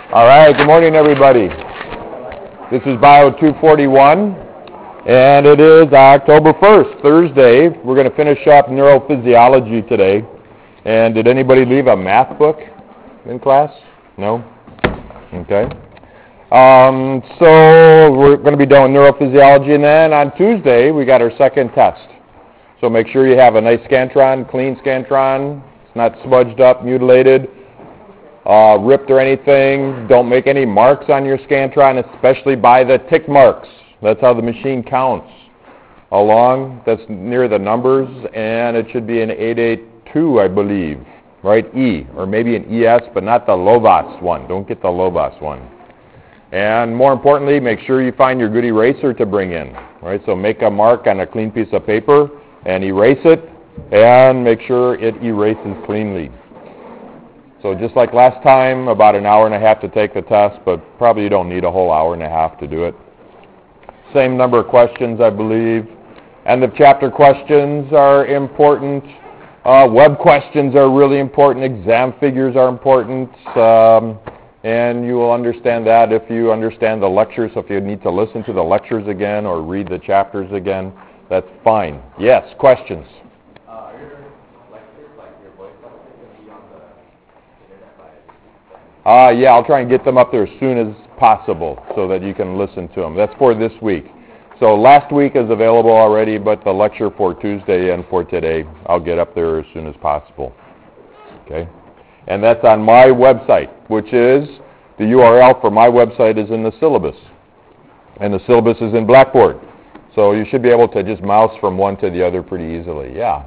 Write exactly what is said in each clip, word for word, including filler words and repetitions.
All right, good morning, everybody. This is Bio two forty-one, and it is October first, Thursday. We're going to finish up neurophysiology today. And did anybody leave a math book in class? No? Okay. Um, so we're going to be done with neurophysiology, and then on Tuesday we got our second test. So make sure you have a nice Scantron, clean Scantron. It's not smudged up, mutilated, uh, ripped or anything. Don't make any marks on your Scantron, especially by the tick marks. That's how the machine counts. Along, that's near the numbers, and it should be an eight eight two, I believe, right? E, or maybe an E S, but not the Lobos one. Don't get the Lobos one. And more importantly, make sure you find your good eraser to bring in, right? So make a mark on a clean piece of paper and erase it, and make sure it erases cleanly. So just like last time, about an hour and a half to take the test, but probably you don't need a whole hour and a half to do it. Same number of questions, I believe. End of chapter questions are important. Uh, web questions are really important. Exam figures are important. Um, and you will understand that if you understand the lectures. So if you need to listen to the lectures again or read the chapters again, that's fine. Yes, questions? Uh, are your lectures, like your voice lectures, going to be on the internet by? Uh, yeah, I'll try and get them up there as soon as possible so that you can listen to them. That's for this week. So last week is available already, but the lecture for Tuesday and for today, I'll get up there as soon as possible. Okay? And that's on my website, which is, the U R L for my website is in the syllabus. And the syllabus is in Blackboard. So you should be able to just mouse from one to the other pretty easily. Yeah.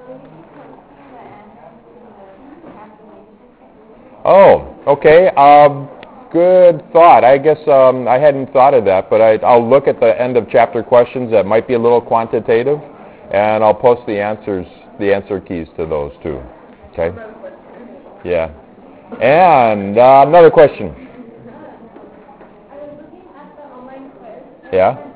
Oh, okay. Um, good thought. I guess um, I hadn't thought of that, but I, I'll look at the end of chapter questions that might be a little quantitative, and I'll post the answers, the answer keys to those too. Okay? Yeah. And uh, another question. Yeah?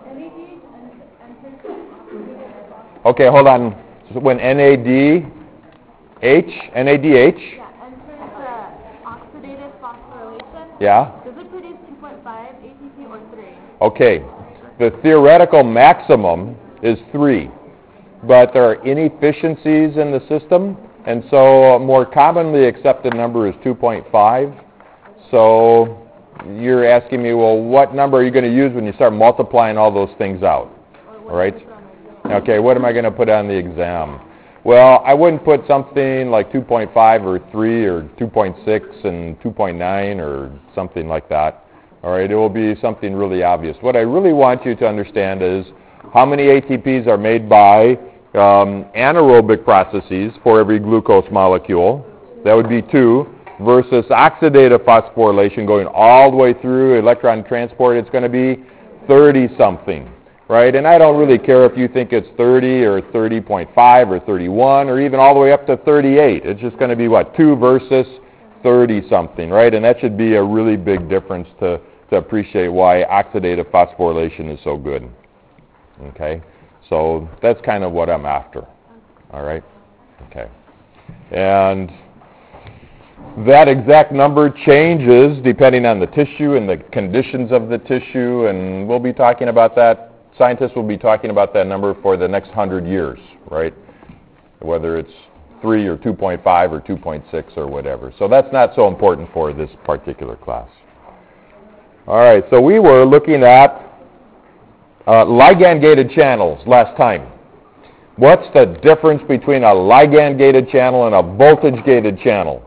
Okay, hold on. So when N A D H, N A D H? Yeah, enters the oxidative phosphorylation. Yeah? Does it produce two point five A T P or three? Okay. The theoretical maximum is three, but there are inefficiencies in the system, and so a more commonly accepted number is two point five. So you're asking me, well, what number are you going to use when you start multiplying all those things out? All right? Okay, what am I going to put on the exam? Well, I wouldn't put something like two point five or three or two point six and two point nine or something like that. All right, it will be something really obvious. What I really want you to understand is how many A T Ps are made by um, anaerobic processes for every glucose molecule. That would be two, versus oxidative phosphorylation going all the way through electron transport. It's going to be thirty-something. Right, and I don't really care if you think it's thirty or thirty point five or thirty-one or even all the way up to thirty-eight. It's just going to be, what, two versus thirty-something, right? And that should be a really big difference to, to appreciate why oxidative phosphorylation is so good. Okay, so that's kind of what I'm after. All right, okay. And that exact number changes depending on the tissue and the conditions of the tissue, and we'll be talking about that. Scientists will be talking about that number for the next hundred years, right? Whether it's three or two point five or two point six or whatever. So that's not so important for this particular class. All right, so we were looking at uh, ligand-gated channels last time. What's the difference between a ligand-gated channel and a voltage-gated channel?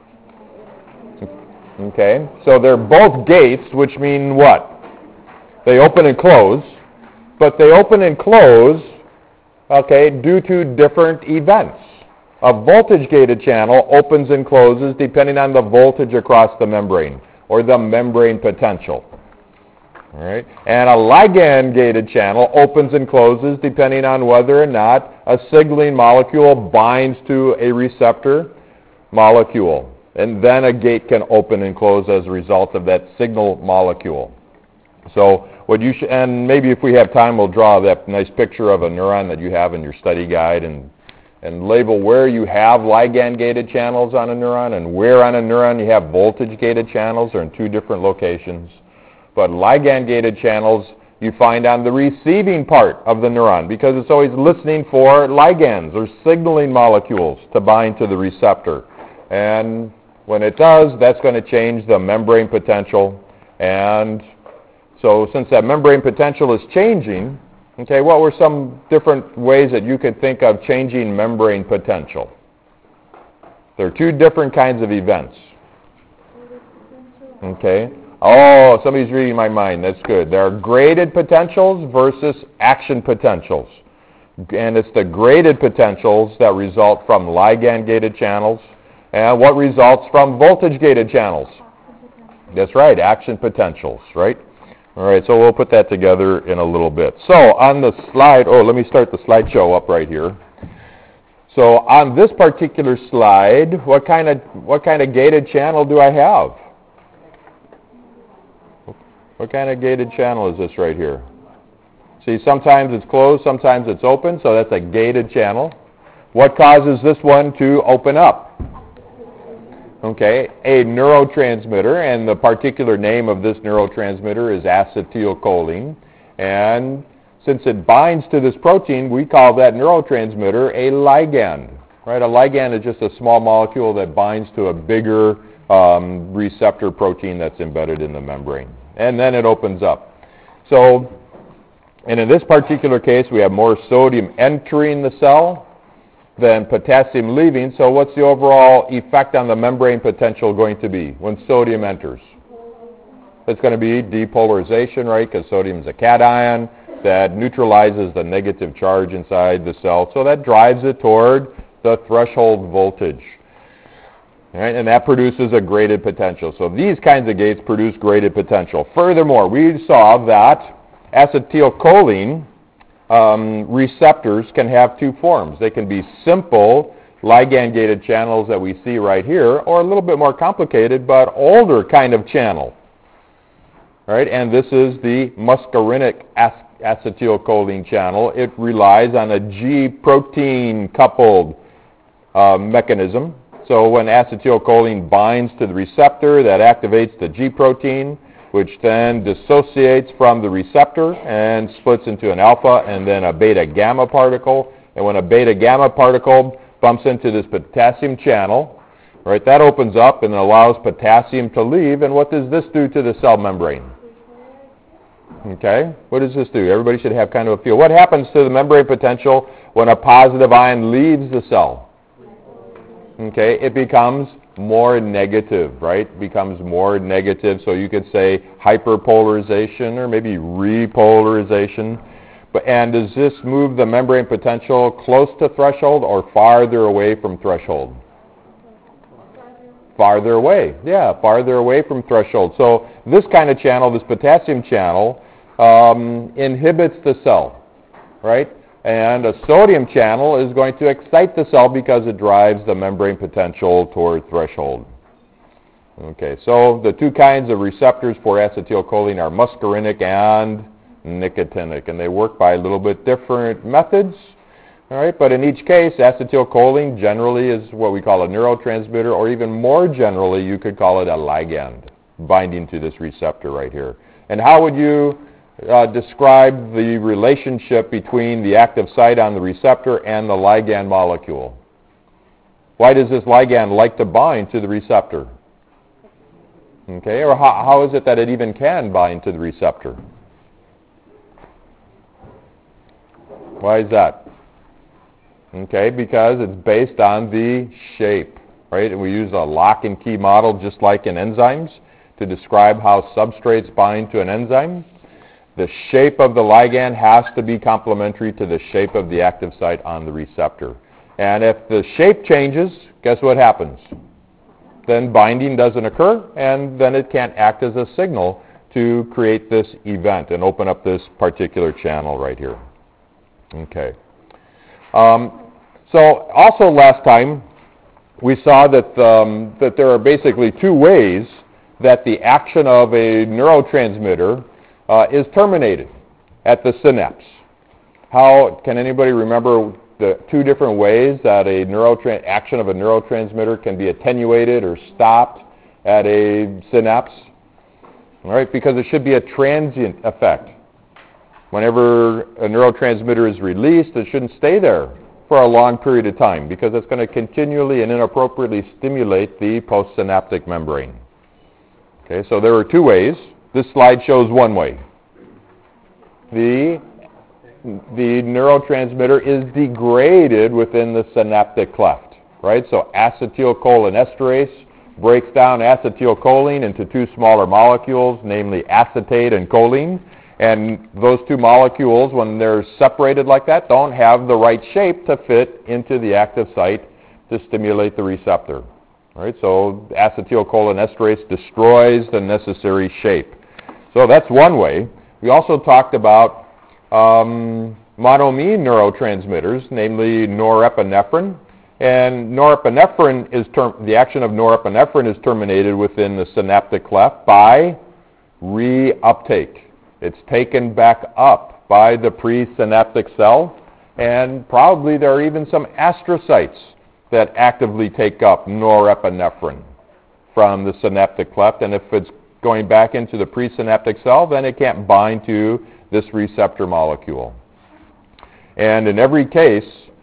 Okay, so they're both gates, which mean what? They open and close. But they open and close, okay, due to different events. A voltage-gated channel opens and closes depending on the voltage across the membrane, or the membrane potential. All right? And a ligand-gated channel opens and closes depending on whether or not a signaling molecule binds to a receptor molecule. And then a gate can open and close as a result of that signal molecule. So what you should, and maybe if we have time, we'll draw that nice picture of a neuron that you have in your study guide, and and label where you have ligand-gated channels on a neuron and where on a neuron you have voltage-gated channels are in two different locations. But ligand-gated channels you find on the receiving part of the neuron because it's always listening for ligands or signaling molecules to bind to the receptor. And when it does, that's going to change the membrane potential. And so since that membrane potential is changing, okay, what were some different ways that you could think of changing membrane potential? There are two different kinds of events. Okay. Oh, somebody's reading my mind. That's good. There are graded potentials versus action potentials. And it's the graded potentials that result from ligand-gated channels. And what results from voltage-gated channels? That's right, action potentials, right? All right, so we'll put that together in a little bit. So on the slide, oh, let me start the slideshow up right here. So on this particular slide, what kind of what kind of gated channel do I have? What kind of gated channel is this right here? See, sometimes it's closed, sometimes it's open, so that's a gated channel. What causes this one to open up? Okay, a neurotransmitter, and the particular name of this neurotransmitter is acetylcholine. And since it binds to this protein, we call that neurotransmitter a ligand. Right? A ligand is just a small molecule that binds to a bigger um, receptor protein that's embedded in the membrane. And then it opens up. So, and in this particular case, we have more sodium entering the cell than potassium leaving. So what's the overall effect on the membrane potential going to be when sodium enters? It's going to be depolarization, right? Because sodium is a cation that neutralizes the negative charge inside the cell. So that drives it toward the threshold voltage. All right, and that produces a graded potential. So these kinds of gates produce graded potential. Furthermore, we saw that acetylcholine um, receptors can have two forms. They can be simple ligand-gated channels that we see right here, or a little bit more complicated but older kind of channel. All right, and this is the muscarinic ac- acetylcholine channel. It relies on a G protein coupled uh, mechanism. So when acetylcholine binds to the receptor, that activates the G protein, which then dissociates from the receptor and splits into an alpha and then a beta gamma particle. And when a beta gamma particle bumps into this potassium channel, right, that opens up and allows potassium to leave. And what does this do to the cell membrane? Okay, what does this do? Everybody should have kind of a feel. What happens to the membrane potential when a positive ion leaves the cell? Okay, it becomes more negative, right? Becomes more negative. So you could say hyperpolarization or maybe repolarization. But and does this move the membrane potential close to threshold or farther away from threshold? Farther away. Yeah, farther away from threshold. So this kind of channel, this potassium channel, um, inhibits the cell, right? And a sodium channel is going to excite the cell because it drives the membrane potential toward threshold. Okay, so the two kinds of receptors for acetylcholine are muscarinic and nicotinic, and they work by a little bit different methods. All right, but in each case, acetylcholine generally is what we call a neurotransmitter, or even more generally, you could call it a ligand binding to this receptor right here. And how would you Uh, describe the relationship between the active site on the receptor and the ligand molecule? Why does this ligand like to bind to the receptor? Okay, or how, how is it that it even can bind to the receptor? Why is that? Okay, because it's based on the shape, right? And we use a lock and key model just like in enzymes to describe how substrates bind to an enzyme. The shape of the ligand has to be complementary to the shape of the active site on the receptor. And if the shape changes, guess what happens? Then binding doesn't occur, and then it can't act as a signal to create this event and open up this particular channel right here. Okay. Um, so also last time, we saw that, um, that there are basically two ways that the action of a neurotransmitter Uh, is terminated at the synapse. How, can anybody remember the two different ways that a neurotra- action of a neurotransmitter can be attenuated or stopped at a synapse. All right, because it should be a transient effect. Whenever a neurotransmitter is released, it shouldn't stay there for a long period of time because it's going to continually and inappropriately stimulate the postsynaptic membrane. Okay, so there are two ways. This slide shows one way. The, the neurotransmitter is degraded within the synaptic cleft, right? So acetylcholinesterase breaks down acetylcholine into two smaller molecules, namely acetate and choline. And those two molecules, when they're separated like that, don't have the right shape to fit into the active site to stimulate the receptor. All right, so acetylcholinesterase destroys the necessary shape. So that's one way. We also talked about um, monoamine neurotransmitters, namely norepinephrine. And norepinephrine is term- the action of norepinephrine is terminated within the synaptic cleft by reuptake. It's taken back up by the presynaptic cell, and probably there are even some astrocytes that actively take up norepinephrine from the synaptic cleft, and if it's going back into the presynaptic cell, then it can't bind to this receptor molecule. And in every case,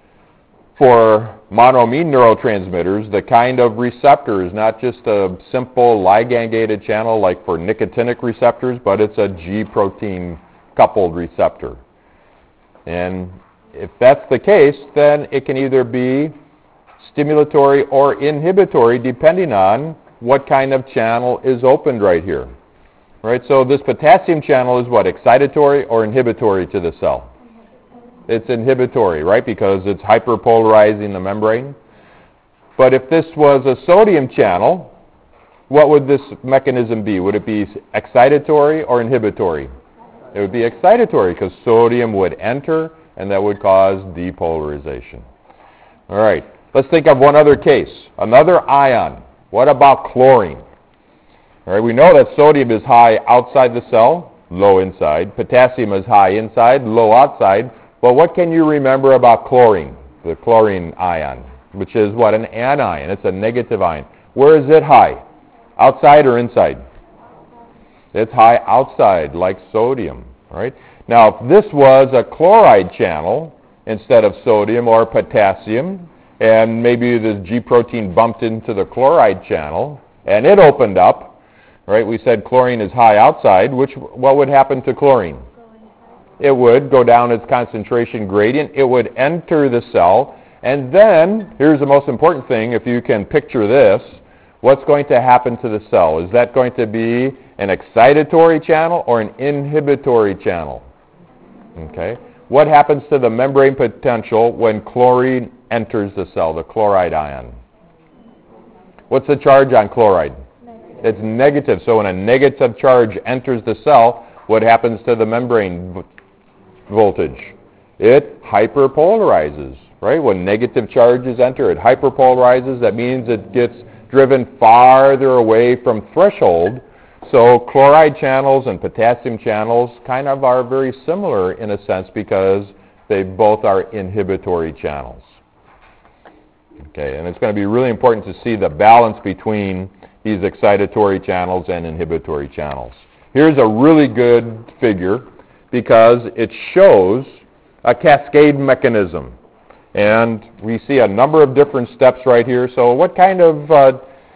for monoamine neurotransmitters, the kind of receptor is not just a simple ligand-gated channel like for nicotinic receptors, but it's a G-protein coupled receptor. And if that's the case, then it can either be stimulatory or inhibitory depending on what kind of channel is opened right here. Right? So this potassium channel is what, excitatory or inhibitory to the cell? It's inhibitory, right, because it's hyperpolarizing the membrane. But if this was a sodium channel, what would this mechanism be? Would it be excitatory or inhibitory? It would be excitatory because sodium would enter and that would cause depolarization. All right, let's think of one other case. Another ion. What about chlorine? All right, we know that sodium is high outside the cell, low inside. Potassium is high inside, low outside. But what can you remember about chlorine, the chlorine ion, which is what, an anion. It's a negative ion. Where is it high? Outside or inside? It's high outside, like sodium. Right? Now, if this was a chloride channel instead of sodium or potassium, and maybe the G protein bumped into the chloride channel, and it opened up, right? We said chlorine is high outside. Which, what would happen to chlorine? It would go down its concentration gradient. It would enter the cell. And then, here's the most important thing, if you can picture this, what's going to happen to the cell? Is that going to be an excitatory channel or an inhibitory channel? Okay. What happens to the membrane potential when chlorine enters the cell, the chloride ion? What's the charge on chloride? Negative. It's negative. So when a negative charge enters the cell, what happens to the membrane voltage? It hyperpolarizes, right? When negative charges enter, it hyperpolarizes. That means it gets driven farther away from threshold. So chloride channels and potassium channels kind of are very similar in a sense because they both are inhibitory channels. Okay, and it's going to be really important to see the balance between these excitatory channels and inhibitory channels. Here's a really good figure because it shows a cascade mechanism. And we see a number of different steps right here. So what kind of uh,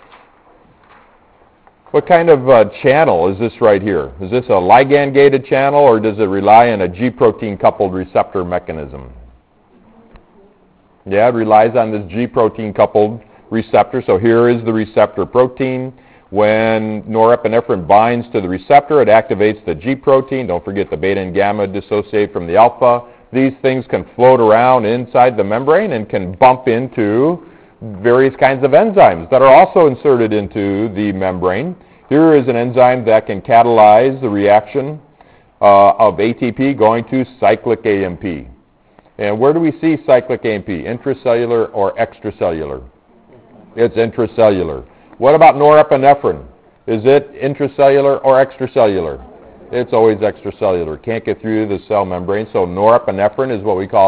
what kind of uh, channel is this right here? Is this a ligand-gated channel or does it rely on a G-protein coupled receptor mechanism? Yeah, it relies on this G-protein coupled receptor. So here is the receptor protein. When norepinephrine binds to the receptor, it activates the G protein. Don't forget the beta and gamma dissociate from the alpha. These things can float around inside the membrane and can bump into various kinds of enzymes that are also inserted into the membrane. Here is an enzyme that can catalyze the reaction uh, of A T P going to cyclic A M P. And where do we see cyclic A M P? Intracellular or extracellular? It's intracellular. What about norepinephrine? Is it intracellular or extracellular? It's always extracellular. Can't get through the cell membrane. So norepinephrine is what we call the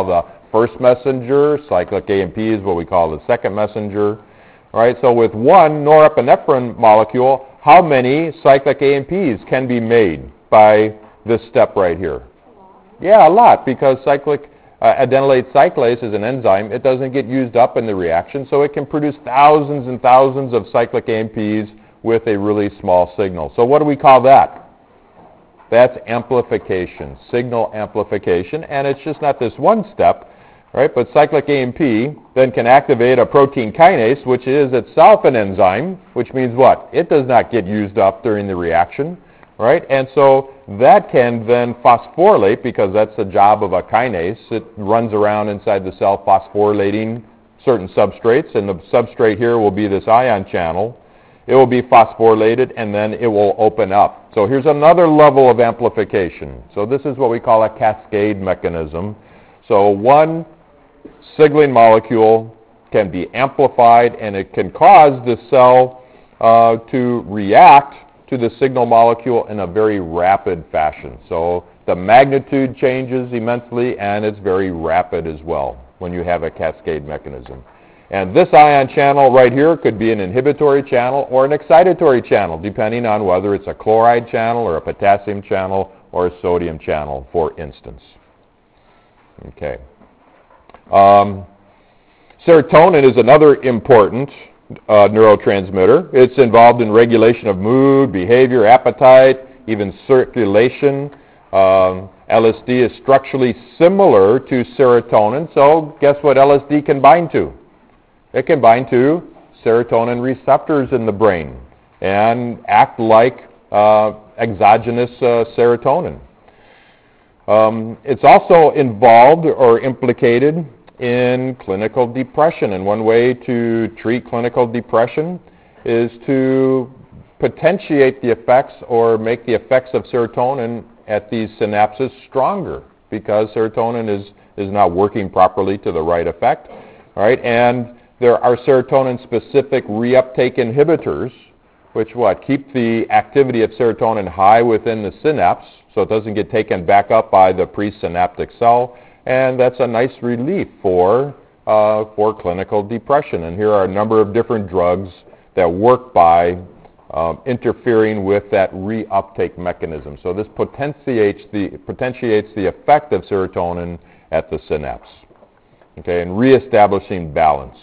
first messenger. Cyclic A M P is what we call the second messenger. All right, so with one norepinephrine molecule, how many cyclic A M Ps can be made by this step right here? Yeah, a lot, because cyclic uh, adenylate cyclase is an enzyme. It doesn't get used up in the reaction, so it can produce thousands and thousands of cyclic A M Ps with a really small signal. So what do we call that? That's amplification, signal amplification, and it's just not this one step, right? But cyclic A M P then can activate a protein kinase, which is itself an enzyme, which means what? It does not get used up during the reaction, right? And so that can then phosphorylate, because that's the job of a kinase. It runs around inside the cell phosphorylating certain substrates, and the substrate here will be this ion channel. It will be phosphorylated, and then it will open up. So here's another level of amplification. So this is what we call a cascade mechanism. So one signaling molecule can be amplified, and it can cause the cell uh, to react to the signal molecule in a very rapid fashion. So the magnitude changes immensely, and it's very rapid as well when you have a cascade mechanism. And this ion channel right here could be an inhibitory channel or an excitatory channel, depending on whether it's a chloride channel or a potassium channel or a sodium channel, for instance. Okay. Um, serotonin is another important uh, neurotransmitter. It's involved in regulation of mood, behavior, appetite, even circulation. Um, L S D is structurally similar to serotonin, so guess what L S D can bind to? It can bind to serotonin receptors in the brain and act like uh, exogenous uh, serotonin. Um, it's also involved or implicated in clinical depression, and one way to treat clinical depression is to potentiate the effects or make the effects of serotonin at these synapses stronger, because serotonin is, is not working properly to the right effect. All right, and there are serotonin-specific reuptake inhibitors, which what? Keep the activity of serotonin high within the synapse, so it doesn't get taken back up by the presynaptic cell, and that's a nice relief for, uh, for clinical depression. And here are a number of different drugs that work by um, interfering with that reuptake mechanism. So this potentiates the, potentiates the effect of serotonin at the synapse, okay, and reestablishing balance.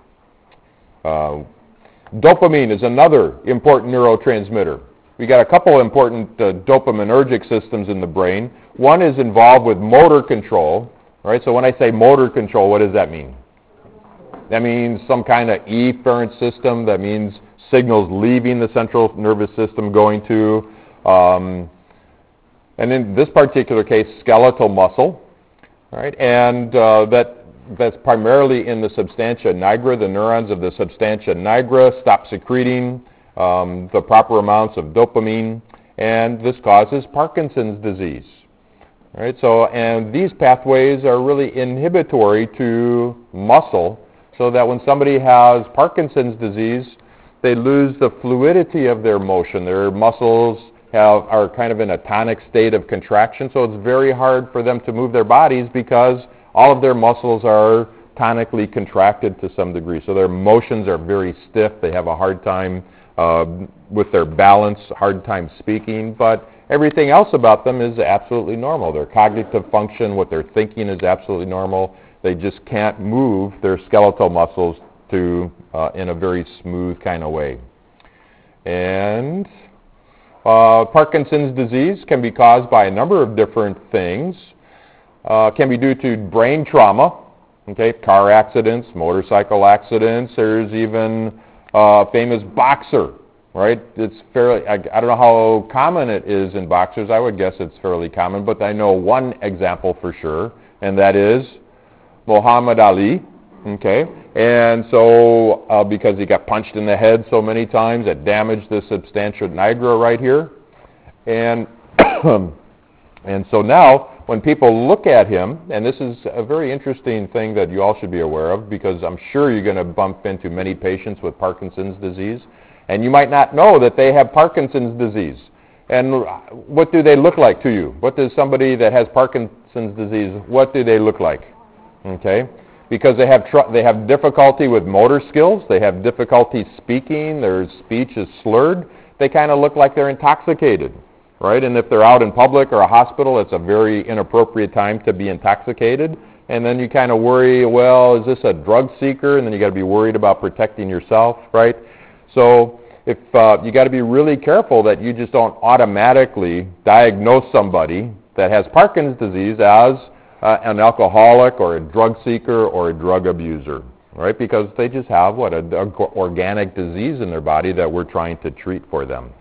Uh, dopamine is another important neurotransmitter. We got a couple important uh, dopaminergic systems in the brain. One is involved with motor control. All right, so when I say motor control, what does that mean? That means some kind of efferent system. That means signals leaving the central nervous system going to, um, and in this particular case, skeletal muscle. All right, and uh, that that's primarily in the substantia nigra. The neurons of the substantia nigra stop secreting um, the proper amounts of dopamine, and this causes Parkinson's disease. All right, so, and these pathways are really inhibitory to muscle, so that when somebody has Parkinson's disease, they lose the fluidity of their motion. Their muscles have, are kind of in a tonic state of contraction, so it's very hard for them to move their bodies because all of their muscles are tonically contracted to some degree. So their motions are very stiff. They have a hard time uh, with their balance, hard time speaking, but everything else about them is absolutely normal. Their cognitive function, what they're thinking is absolutely normal. They just can't move their skeletal muscles to uh, in a very smooth kind of way. And uh, Parkinson's disease can be caused by a number of different things. Uh, can be due to brain trauma, okay, car accidents, motorcycle accidents. There's even a famous boxer, right? It's fairly, I, I don't know how common it is in boxers. I would guess it's fairly common, but I know one example for sure, and that is Muhammad Ali, okay? And so, uh, because he got punched in the head so many times, it damaged the substantia nigra right here. And, and so now, when people look at him, and this is a very interesting thing that you all should be aware of, because I'm sure you're going to bump into many patients with Parkinson's disease, and you might not know that they have Parkinson's disease. And what do they look like to you? What does somebody that has Parkinson's disease, what do they look like? Okay? Because they have tr- they have difficulty with motor skills, they have difficulty speaking, their speech is slurred, they kind of look like they're intoxicated, right? And if they're out in public or a hospital, it's a very inappropriate time to be intoxicated. And then you kind of worry, well, is this a drug seeker? And then you got to be worried about protecting yourself, right? So if uh, you got to be really careful that you just don't automatically diagnose somebody that has Parkinson's disease as uh, an alcoholic or a drug seeker or a drug abuser, right? Because they just have, what, an organic disease in their body that we're trying to treat for them.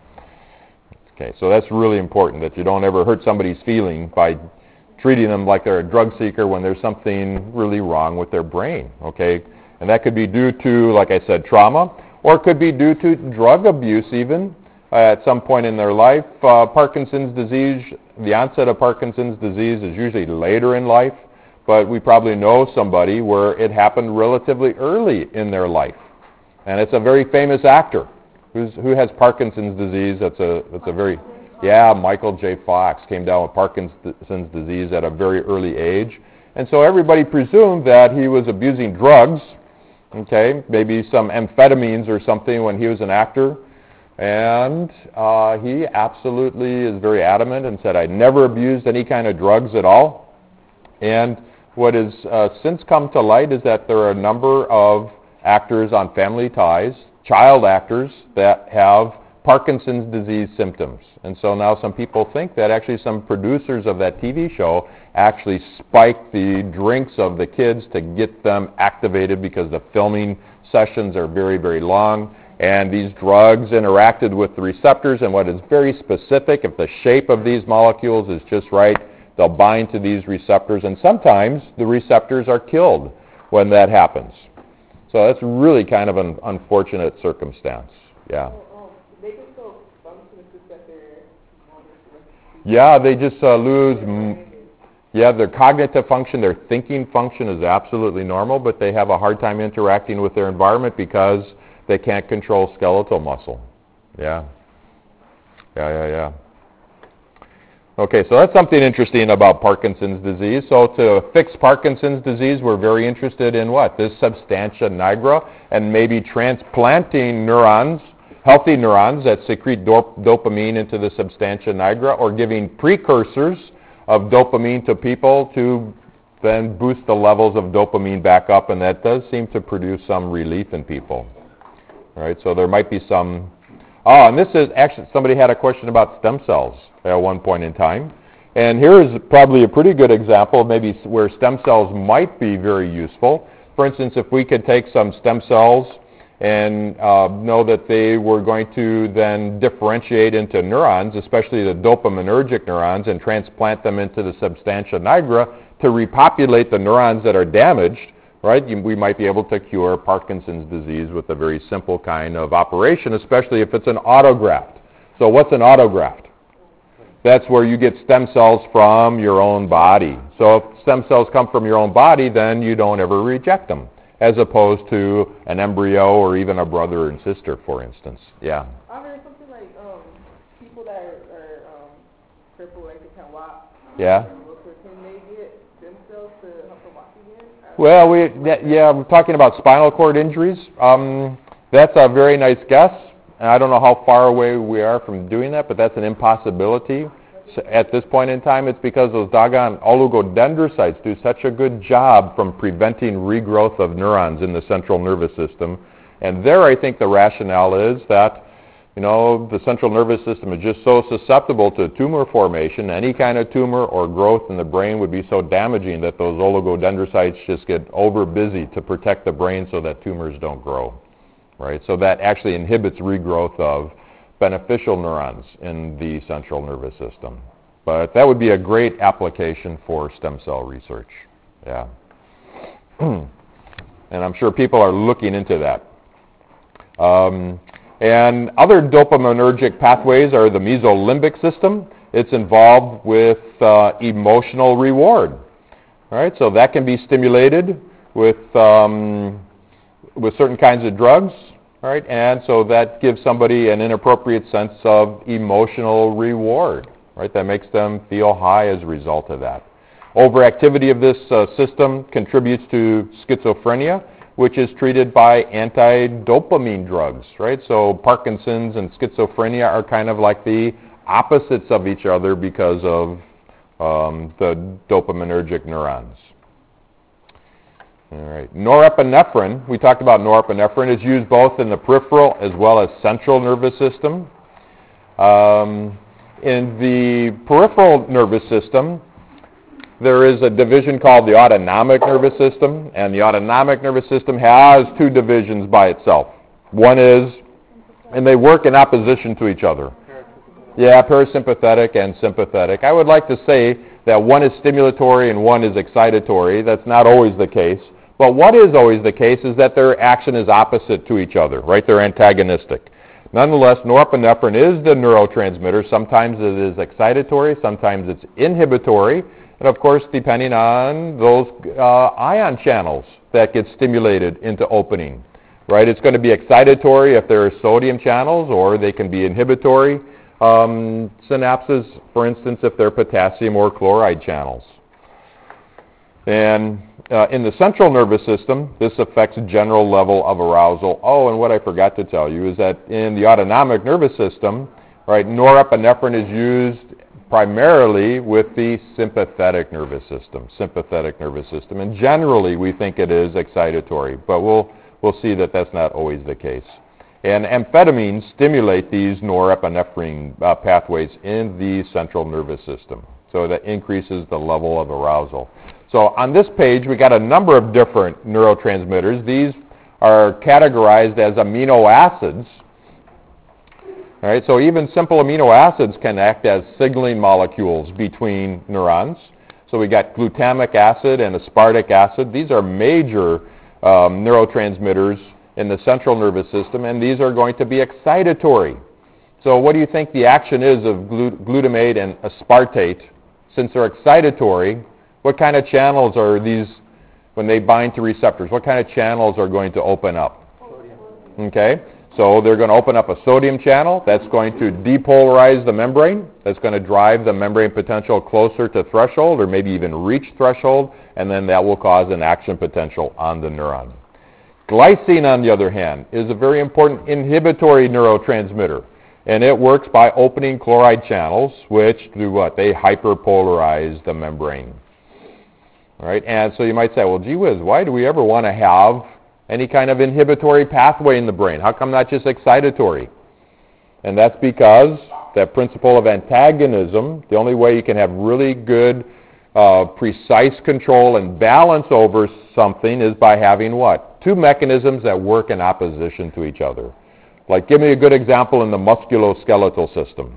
Okay, so that's really important, that you don't ever hurt somebody's feeling by treating them like they're a drug seeker when there's something really wrong with their brain, okay? And that could be due to, like I said, trauma, or it could be due to drug abuse even uh, at some point in their life. Uh, Parkinson's disease, the onset of Parkinson's disease is usually later in life, but we probably know somebody where it happened relatively early in their life. And it's a very famous actor who's, who has Parkinson's disease. That's a, that's a very... Yeah, Michael J. Fox came down with Parkinson's disease at a very early age. And so everybody presumed that he was abusing drugs, okay, maybe some amphetamines or something when he was an actor. And uh, he absolutely is very adamant and said, I never abused any kind of drugs at all. And what has uh, since come to light is that there are a number of actors on Family Ties, child actors, that have Parkinson's disease symptoms. And so now some people think that actually some producers of that T V show actually spike the drinks of the kids to get them activated because the filming sessions are very, very long. And these drugs interacted with the receptors, and what is very specific, if the shape of these molecules is just right, they'll bind to these receptors, and sometimes the receptors are killed when that happens. So that's really kind of an unfortunate circumstance. Yeah. Yeah, they just uh, lose, m- yeah, their cognitive function, their thinking function is absolutely normal, but they have a hard time interacting with their environment because they can't control skeletal muscle. Yeah. Yeah, yeah, yeah. Okay, so that's something interesting about Parkinson's disease. So to fix Parkinson's disease, we're very interested in what? This substantia nigra, and maybe transplanting neurons, healthy neurons that secrete dop- dopamine into the substantia nigra, or giving precursors of dopamine to people to then boost the levels of dopamine back up, and that does seem to produce some relief in people. All right, so there might be some... Oh, and this is actually, somebody had a question about stem cells at one point in time. And here is probably a pretty good example of maybe where stem cells might be very useful. For instance, if we could take some stem cells and uh, know that they were going to then differentiate into neurons, especially the dopaminergic neurons, and transplant them into the substantia nigra to repopulate the neurons that are damaged, right? We might be able to cure Parkinson's disease with a very simple kind of operation, especially if it's an autograft. So what's an autograft? That's where you get stem cells from your own body. So if stem cells come from your own body, then you don't ever reject them, as opposed to an embryo or even a brother and sister, for instance. Yeah. I heard something like um, people that are, are um, crippled, like they can't walk. Yeah. Can they get stem cells to help them walk again? Well, we that, yeah, we're talking about spinal cord injuries. Um, that's a very nice guess. And I don't know how far away we are from doing that, but that's an impossibility. So at this point in time, it's because those doggone oligodendrocytes do such a good job from preventing regrowth of neurons in the central nervous system. And there, I think the rationale is that, you know, the central nervous system is just so susceptible to tumor formation. Any kind of tumor or growth in the brain would be so damaging that those oligodendrocytes just get over busy to protect the brain so that tumors don't grow. Right? So that actually inhibits regrowth of beneficial neurons in the central nervous system. But that would be a great application for stem cell research. Yeah. And I'm sure people are looking into that. Um, and other dopaminergic pathways are the mesolimbic system. It's involved with uh, emotional reward. All right, so that can be stimulated with um, with certain kinds of drugs, right? And so that gives somebody an inappropriate sense of emotional reward, right? That makes them feel high as a result of that. overactivity of this uh, system contributes to schizophrenia, which is treated by anti-dopamine drugs, right? So Parkinson's and schizophrenia are kind of like the opposites of each other because of um, the dopaminergic neurons. All right. Norepinephrine, we talked about norepinephrine, is used both in the peripheral as well as central nervous system. Um, in the peripheral nervous system, there is a division called the autonomic nervous system, and the autonomic nervous system has two divisions by itself. One is, and they work in opposition to each other. Yeah, parasympathetic and sympathetic. I would like to say that one is stimulatory and one is excitatory. That's not always the case. But what is always the case is that their action is opposite to each other, right? They're antagonistic. Nonetheless, norepinephrine is the neurotransmitter. Sometimes it is excitatory, sometimes it's inhibitory, and of course, depending on those uh, ion channels that get stimulated into opening, right? It's going to be excitatory if there are sodium channels, or they can be inhibitory um, synapses, for instance, if they're potassium or chloride channels. And uh, in the central nervous system, this affects general level of arousal. Oh, and what I forgot to tell you is that in the autonomic nervous system, right, norepinephrine is used primarily with the sympathetic nervous system, sympathetic nervous system. And generally, we think it is excitatory, but we'll, we'll see that that's not always the case. And amphetamines stimulate these norepinephrine uh, pathways in the central nervous system. So that increases the level of arousal. So on this page, we got a number of different neurotransmitters. These are categorized as amino acids. All right, so even simple amino acids can act as signaling molecules between neurons. So we got glutamic acid and aspartic acid. These are major um, neurotransmitters in the central nervous system, and these are going to be excitatory. So what do you think the action is of glut- glutamate and aspartate? Since they're excitatory, what kind of channels are these, when they bind to receptors, what kind of channels are going to open up? Okay, so they're going to open up a sodium channel. That's going to depolarize the membrane. That's going to drive the membrane potential closer to threshold, or maybe even reach threshold, and then that will cause an action potential on the neuron. Glycine, on the other hand, is a very important inhibitory neurotransmitter. And it works by opening chloride channels, which do what? They hyperpolarize the membrane. All right, and so you might say, well, gee whiz, why do we ever want to have any kind of inhibitory pathway in the brain? How come not just excitatory? And that's because that principle of antagonism, the only way you can have really good, uh, precise control and balance over something is by having what? Two mechanisms that work in opposition to each other. Like, give me a good example in the musculoskeletal system.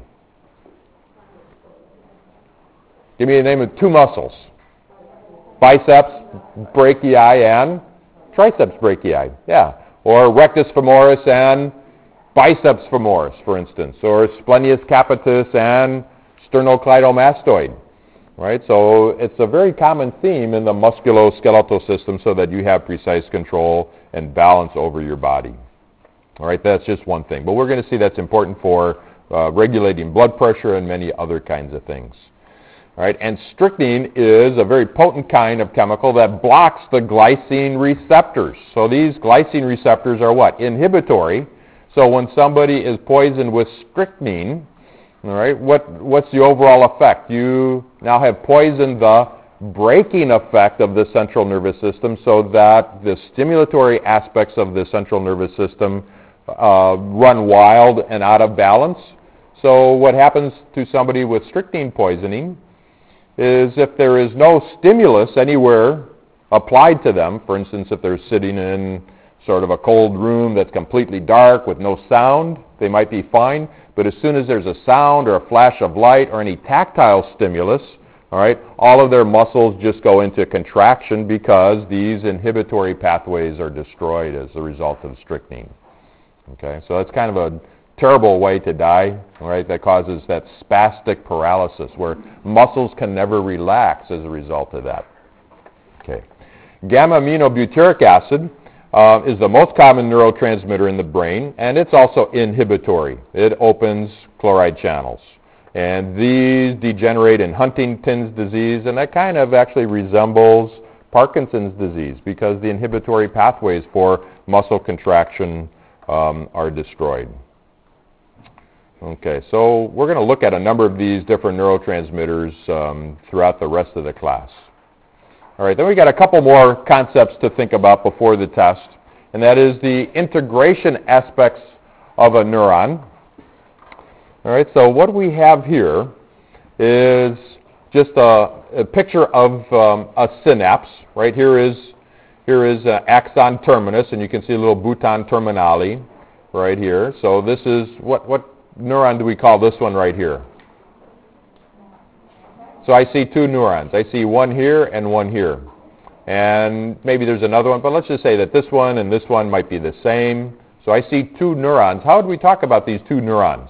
Give me the name of two muscles. Biceps brachii and triceps brachii. Yeah. Or rectus femoris and biceps femoris, for instance. Or splenius capitis and sternocleidomastoid. Right? So it's a very common theme in the musculoskeletal system, so that you have precise control and balance over your body. All right, that's just one thing. But we're going to see that's important for uh, regulating blood pressure and many other kinds of things. All right, and strychnine is a very potent kind of chemical that blocks the glycine receptors. So these glycine receptors are what? Inhibitory. So when somebody is poisoned with strychnine, all right, what, what's the overall effect? You now have poisoned the braking effect of the central nervous system, so that the stimulatory aspects of the central nervous system uh, run wild and out of balance. So what happens to somebody with strychnine poisoning is, if there is no stimulus anywhere applied to them, for instance, if they're sitting in sort of a cold room that's completely dark with no sound, they might be fine. But as soon as there's a sound or a flash of light or any tactile stimulus, all right, all of their muscles just go into contraction, because these inhibitory pathways are destroyed as a result of strychnine. Okay, so that's kind of a terrible way to die, all right, that causes that spastic paralysis where muscles can never relax as a result of that. Okay, gamma-aminobutyric acid uh, is the most common neurotransmitter in the brain, and it's also inhibitory. It opens chloride channels. And these degenerate in Huntington's disease, and that kind of actually resembles Parkinson's disease because the inhibitory pathways for muscle contraction um, are destroyed. Okay, so we're going to look at a number of these different neurotransmitters um, throughout the rest of the class. All right, then we got a couple more concepts to think about before the test, and that is the integration aspects of a neuron. All right, so what we have here is just a, a picture of um, a synapse. Right here is here is an axon terminus, and you can see a little bouton terminale right here. So this is what what neuron do we call this one right here? So I see two neurons. I see one here and one here, and maybe there's another one. But let's just say that this one and this one might be the same. So I see two neurons. How would we talk about these two neurons?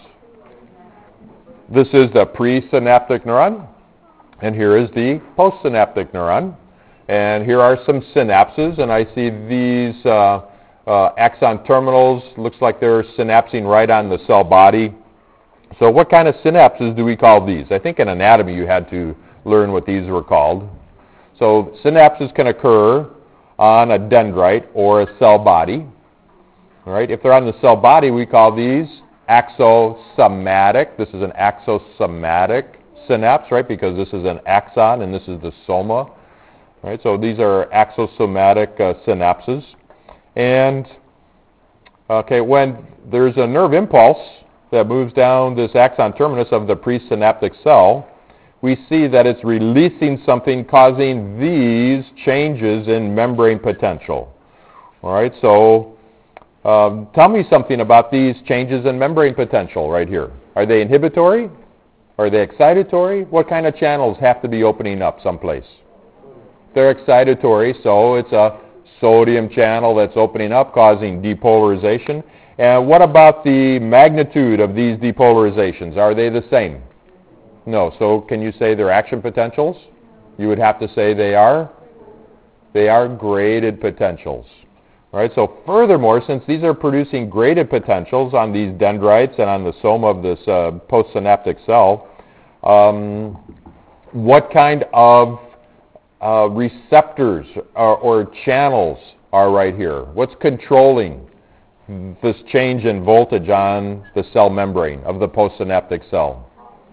This is the presynaptic neuron, and here is the postsynaptic neuron. And here are some synapses, and I see these uh, uh, axon terminals. Looks like they're synapsing right on the cell body. So what kind of synapses do we call these? I think in anatomy you had to learn what these were called. So synapses can occur on a dendrite or a cell body. All right, if they're on the cell body, we call these axosomatic. This is an axosomatic synapse, right, because this is an axon and this is the soma. Right, so these are axosomatic uh, synapses. And, okay, when there's a nerve impulse that moves down this axon terminus of the presynaptic cell, we see that it's releasing something causing these changes in membrane potential. All right, so Um, tell me something about these changes in membrane potential right here. Are they inhibitory? Are they excitatory? What kind of channels have to be opening up someplace? They're excitatory, so it's a sodium channel that's opening up, causing depolarization. And what about the magnitude of these depolarizations? Are they the same? No. So can you say they're action potentials? You would have to say they are? They are graded potentials. All right, so furthermore, since these are producing graded potentials on these dendrites and on the soma of this uh, postsynaptic cell, um, what kind of uh, receptors or, or channels are right here? What's controlling this change in voltage on the cell membrane of the postsynaptic cell?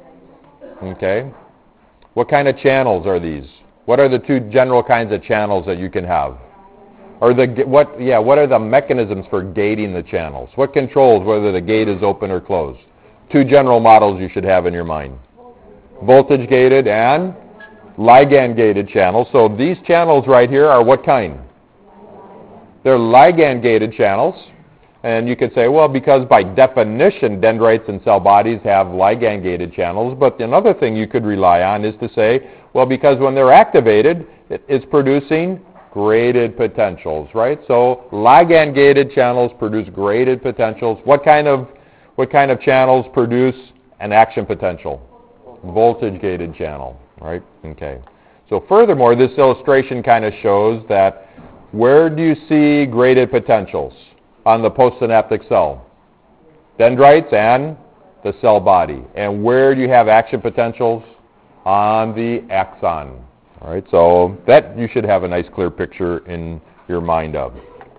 Okay. What kind of channels are these? What are the two general kinds of channels that you can have? Or the what? Yeah, what are the mechanisms for gating the channels? What controls whether the gate is open or closed? Two general models you should have in your mind: voltage-gated and ligand-gated channels. So these channels right here are what kind? They're ligand-gated channels, and you could say, well, because by definition dendrites and cell bodies have ligand-gated channels. But another thing you could rely on is to say, well, because when they're activated, it is producing graded potentials, right? So ligand-gated channels produce graded potentials. What kind of what kind of channels produce an action potential? Voltage-gated channel, right? Okay. So furthermore, this illustration kind of shows that where do you see graded potentials on the postsynaptic cell? Dendrites and the cell body. And where do you have action potentials? On the axon. All right, so that you should have a nice clear picture in your mind of.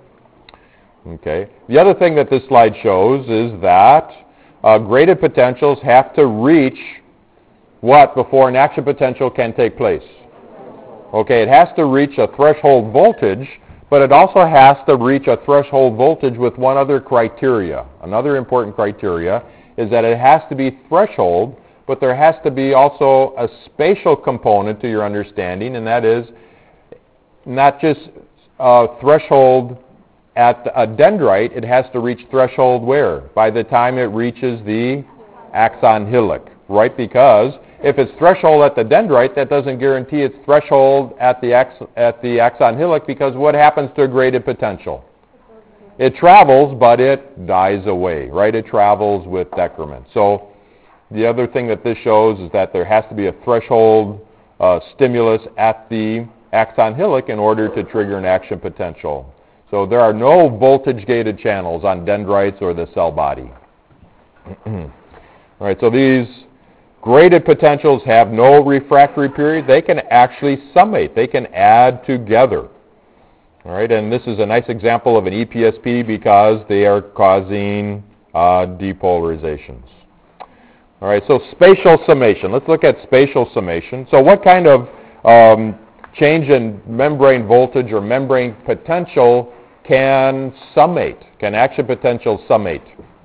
Okay. The other thing that this slide shows is that uh, graded potentials have to reach what before an action potential can take place? Okay, it has to reach a threshold voltage, but it also has to reach a threshold voltage with one other criteria. Another important criteria is that it has to be threshold, but there has to be also a spatial component to your understanding, and that is not just uh, threshold at a dendrite, it has to reach threshold where? By the time it reaches the axon hillock, right? Because if it's threshold at the dendrite, that doesn't guarantee it's threshold at the, ax at the axon hillock, because what happens to a graded potential? It travels, but it dies away, right? It travels with decrement. So the other thing that this shows is that there has to be a threshold uh, stimulus at the axon hillock in order to trigger an action potential. So there are no voltage-gated channels on dendrites or the cell body. All right, so these Graded potentials have no refractory period. They can actually summate. They can add together. All right, and this is a nice example of an E P S P because they are causing uh, depolarizations. All right, so spatial summation. Let's look at spatial summation. So what kind of um, change in membrane voltage or membrane potential can summate? Can action potential summate?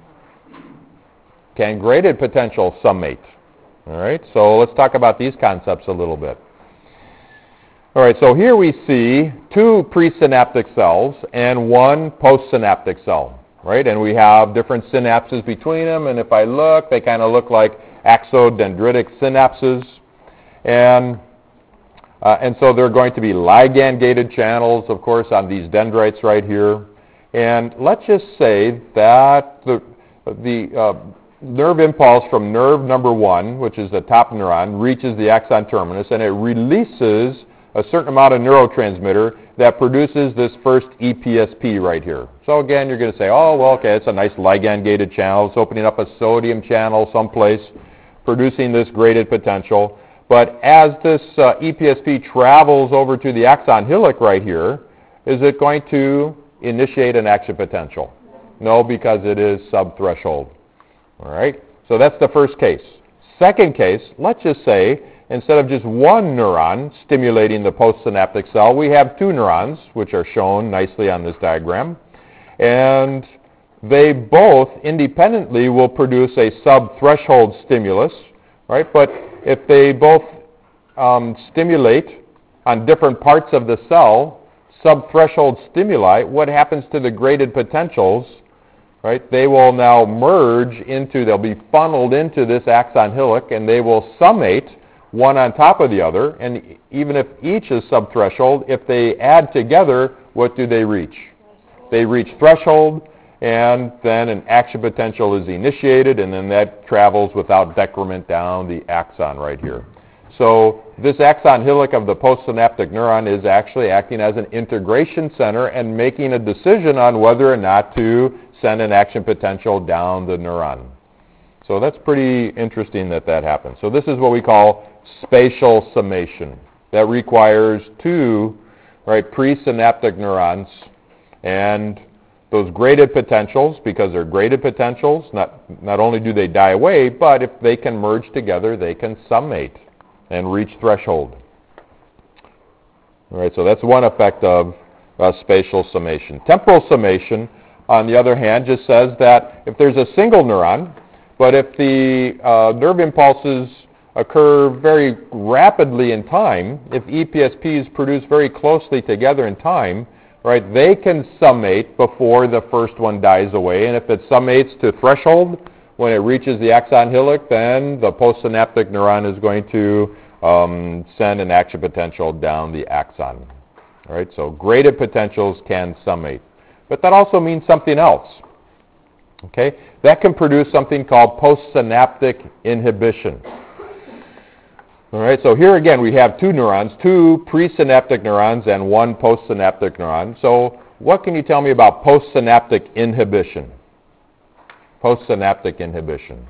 Can graded potential summate? All right, so let's talk about these concepts a little bit. All right, so here we see two presynaptic cells and one postsynaptic cell, right? And we have different synapses between them, and if I look, they kind of look like axodendritic synapses. And, uh, and so they're going to be ligand-gated channels, of course, on these dendrites right here. And let's just say that the, the uh, nerve impulse from nerve number one, which is the top neuron, reaches the axon terminus, and it releases a certain amount of neurotransmitter that produces this first E P S P right here. So again, you're going to say, oh, well, okay, it's a nice ligand-gated channel. It's opening up a sodium channel someplace, producing this graded potential. But as this uh, E P S P travels over to the axon hillock right here, is it going to initiate an action potential? No, because it is subthreshold. All right, so that's the first case. Second case, let's just say instead of just one neuron stimulating the postsynaptic cell, we have two neurons, which are shown nicely on this diagram, and they both independently will produce a subthreshold stimulus, right? But if they both um, stimulate on different parts of the cell, subthreshold stimuli, what happens to the graded potentials? Right? They will now merge into, they'll be funneled into this axon hillock, and they will summate one on top of the other. And even if each is subthreshold, if they add together, what do they reach? They reach threshold, and then an action potential is initiated, and then that travels without decrement down the axon right here. So this axon hillock of the postsynaptic neuron is actually acting as an integration center and making a decision on whether or not to send an action potential down the neuron. So that's pretty interesting that that happens. So this is what we call spatial summation. That requires two, right, presynaptic neurons, and those graded potentials, because they're graded potentials, not, not only do they die away, but if they can merge together, they can summate and reach threshold. All right, so that's one effect of uh, spatial summation. Temporal summation, on the other hand, just says that if there's a single neuron, but if the uh, nerve impulses occur very rapidly in time, if E P S Ps produce very closely together in time, right, they can summate before the first one dies away. And if it summates to threshold, when it reaches the axon hillock, then the postsynaptic neuron is going to um, send an action potential down the axon. All right, so graded potentials can summate. But that also means something else. Okay? That can produce something called postsynaptic inhibition. All right, so here again we have two neurons, two presynaptic neurons and one postsynaptic neuron. So what can you tell me about postsynaptic inhibition? Postsynaptic inhibition.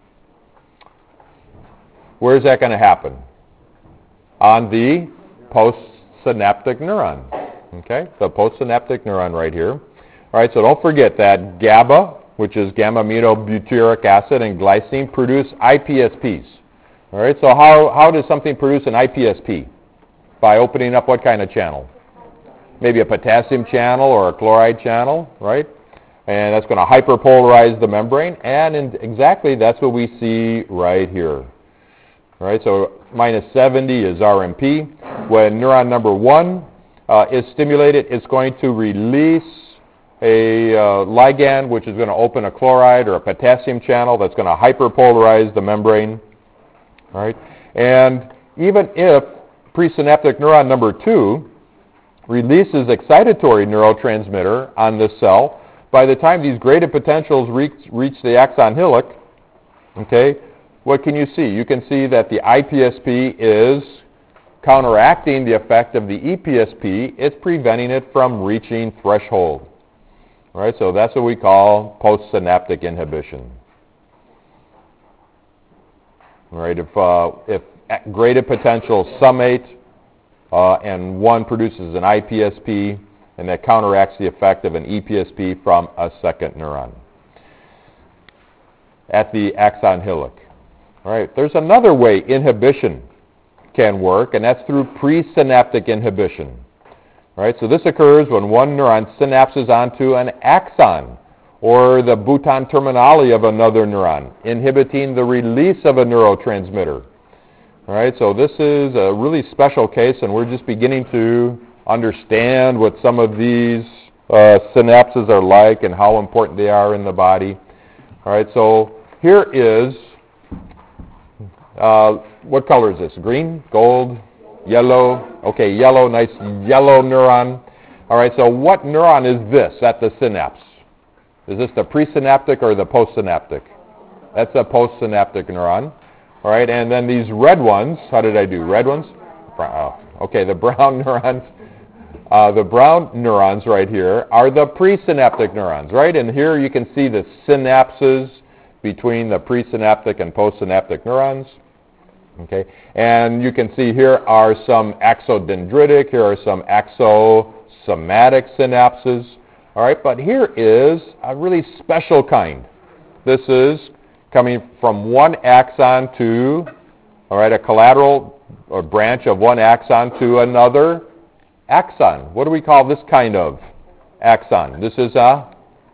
Where is that going to happen? On the postsynaptic neuron. Okay, the postsynaptic neuron right here. All right, so don't forget that GABA, which is gamma-aminobutyric acid, and glycine produce I P S Ps. All right, so how, how does something produce an I P S P? By opening up what kind of channel? Maybe a potassium channel or a chloride channel, right? And that's going to hyperpolarize the membrane, and in, exactly that's what we see right here. All right, so minus seventy is R M P. When neuron number one uh, is stimulated, it's going to release a uh, ligand, which is going to open a chloride or a potassium channel that's going to hyperpolarize the membrane. All right, and even if presynaptic neuron number two releases excitatory neurotransmitter on this cell, by the time these graded potentials reach, reach the axon hillock, okay, what can you see? You can see that the I P S P is counteracting the effect of the E P S P. It's preventing it from reaching threshold. All right, so that's what we call postsynaptic inhibition. All right, if, uh, if graded potential summate uh, and one produces an I P S P, and that counteracts the effect of an E P S P from a second neuron at the axon hillock. All right, there's another way inhibition can work, and that's through presynaptic inhibition. All right, so this occurs when one neuron synapses onto an axon or the Bouton terminale of another neuron, inhibiting the release of a neurotransmitter. All right, so this is a really special case, and we're just beginning to understand what some of these uh, synapses are like and how important they are in the body. All right, so here is, uh, what color is this? Green, gold, yellow? Okay, yellow, nice yellow neuron. All right, so what neuron is this at the synapse? Is this the presynaptic or the postsynaptic? That's a postsynaptic neuron. All right, and then these red ones, how did I do? Red ones? Brown. Okay, the brown neurons. Uh, the brown neurons right here are the presynaptic neurons, right? And here you can see the synapses between the presynaptic and postsynaptic neurons. Okay, and you can see here are some axodendritic, here are some axosomatic synapses. All right, but here is a really special kind. This is coming from one axon to, all right, a collateral or branch of one axon to another axon. What do we call this kind of axon? This is a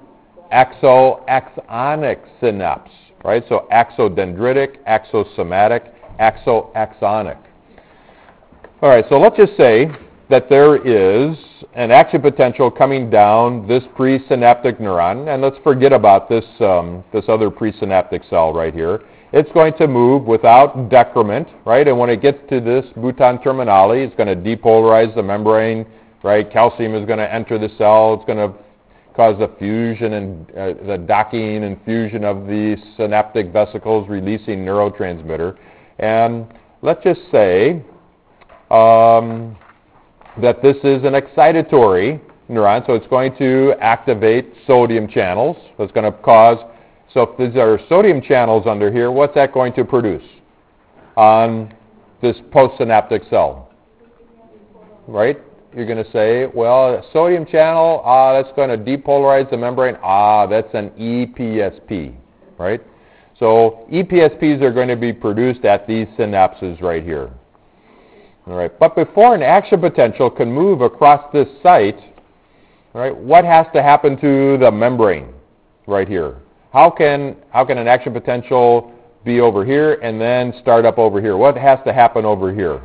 axoaxonic synapse, right? So axodendritic, axosomatic, axoaxonic. All right, so let's just say that there is an action potential coming down this presynaptic neuron, and let's forget about this, um, this other presynaptic cell right here. It's going to move without decrement, right? And when it gets to this Bouton terminale, it's going to depolarize the membrane, right? Calcium is going to enter the cell. It's going to cause the fusion and uh, the docking and fusion of the synaptic vesicles, releasing neurotransmitter. And let's just say um, that this is an excitatory neuron, so it's going to activate sodium channels. So it's going to cause, so if these are sodium channels under here, what's that going to produce on this postsynaptic cell? Right? You're going to say, well, a sodium channel, ah, that's going to depolarize the membrane. Ah, that's an E P S P, right? So E P S Ps are going to be produced at these synapses right here. All right, but before an action potential can move across this site, all right, what has to happen to the membrane right here? How can, how can an action potential be over here and then start up over here? What has to happen over here?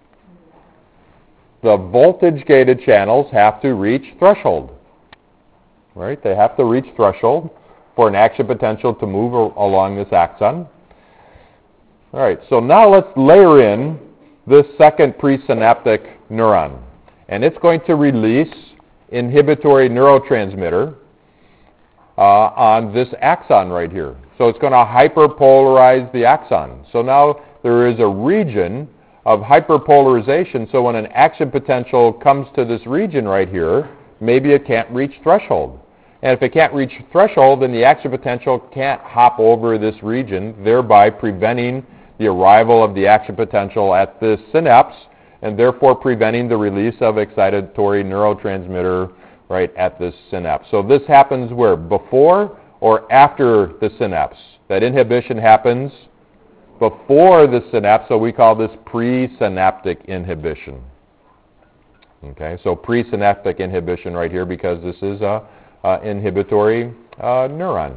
The voltage-gated channels have to reach threshold, right? They have to reach threshold for an action potential to move along this axon. All right, so now let's layer in this second presynaptic neuron, and it's going to release inhibitory neurotransmitter uh, on this axon right here. So it's going to hyperpolarize the axon. So now there is a region of hyperpolarization, so when an action potential comes to this region right here, maybe it can't reach threshold. And if it can't reach threshold, then the action potential can't hop over this region, thereby preventing the arrival of the action potential at this synapse, and therefore preventing the release of excitatory neurotransmitter right at this synapse. So this happens where? Before or after the synapse? That inhibition happens before the synapse, so we call this presynaptic inhibition. Okay, so presynaptic inhibition right here because this is a, a inhibitory uh, neuron.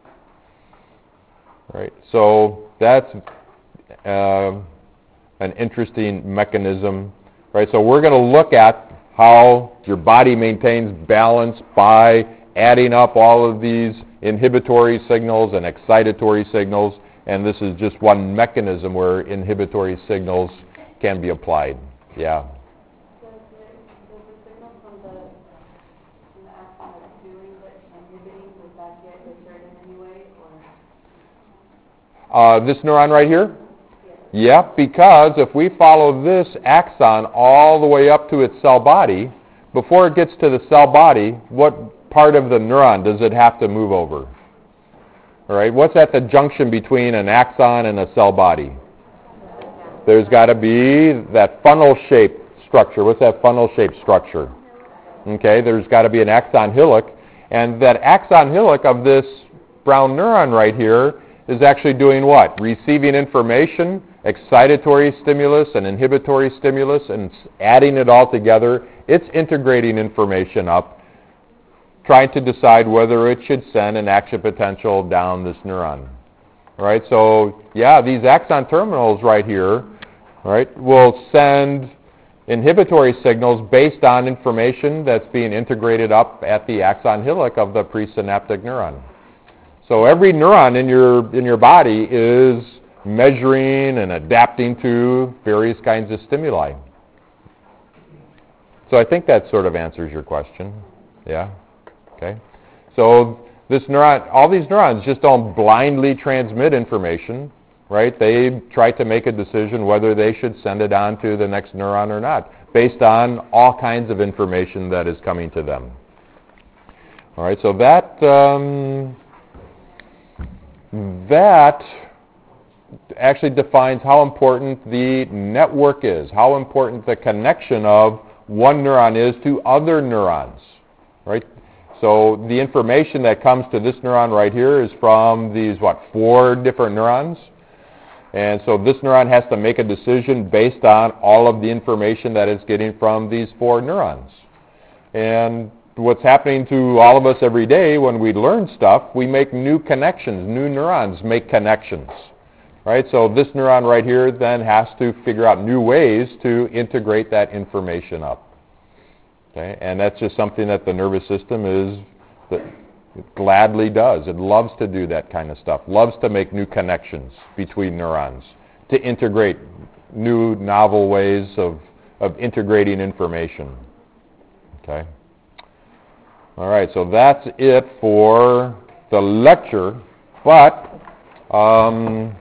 Right, so that's uh, an interesting mechanism. Right, so we're going to look at how your body maintains balance by adding up all of these inhibitory signals and excitatory signals, and this is just one mechanism where inhibitory signals can be applied. Yeah. Does the, does the signal from the, from the axon that's doing the inhibiting, does that get inserted in any way, or? Uh, this neuron right here? Yes. Yep, because if we follow this axon all the way up to its cell body, before it gets to the cell body, what part of the neuron does it have to move over? All right, what's at the junction between an axon and a cell body? there's got to be that funnel-shaped structure. What's that funnel-shaped structure? Okay, there's got to be an axon hillock, and that axon hillock of this brown neuron right here is actually doing what? Receiving information, excitatory stimulus and inhibitory stimulus, and adding it all together. It's integrating information up, trying to decide whether it should send an action potential down this neuron. All right, so yeah, these axon terminals right here, all right, will send inhibitory signals based on information that's being integrated up at the axon hillock of the presynaptic neuron. So every neuron in your in your body is measuring and adapting to various kinds of stimuli. So I think that sort of answers your question. Yeah? Okay. So this neuron, all these neurons just don't blindly transmit information, right? They try to make a decision whether they should send it on to the next neuron or not, based on all kinds of information that is coming to them. All right, so that um, that actually defines how important the network is, how important the connection of one neuron is to other neurons, right? So the information that comes to this neuron right here is from these, what, four different neurons? And so this neuron has to make a decision based on all of the information that it's getting from these four neurons. And what's happening to all of us every day when we learn stuff, we make new connections. New neurons make connections, right? So this neuron right here then has to figure out new ways to integrate that information up. Okay? And that's just something that the nervous system is that it gladly does. It loves to do that kind of stuff. Loves to make new connections between neurons, to integrate new novel ways of, of integrating information. Okay? All right, so that's it for the lecture. But um,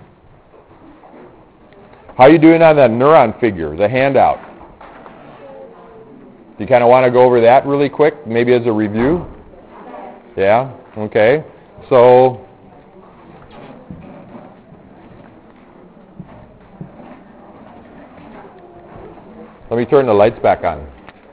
how are you doing on that neuron figure, the handout? Do you kind of want to go over that really quick, maybe as a review? Yeah? Okay. So, let me turn the lights back on.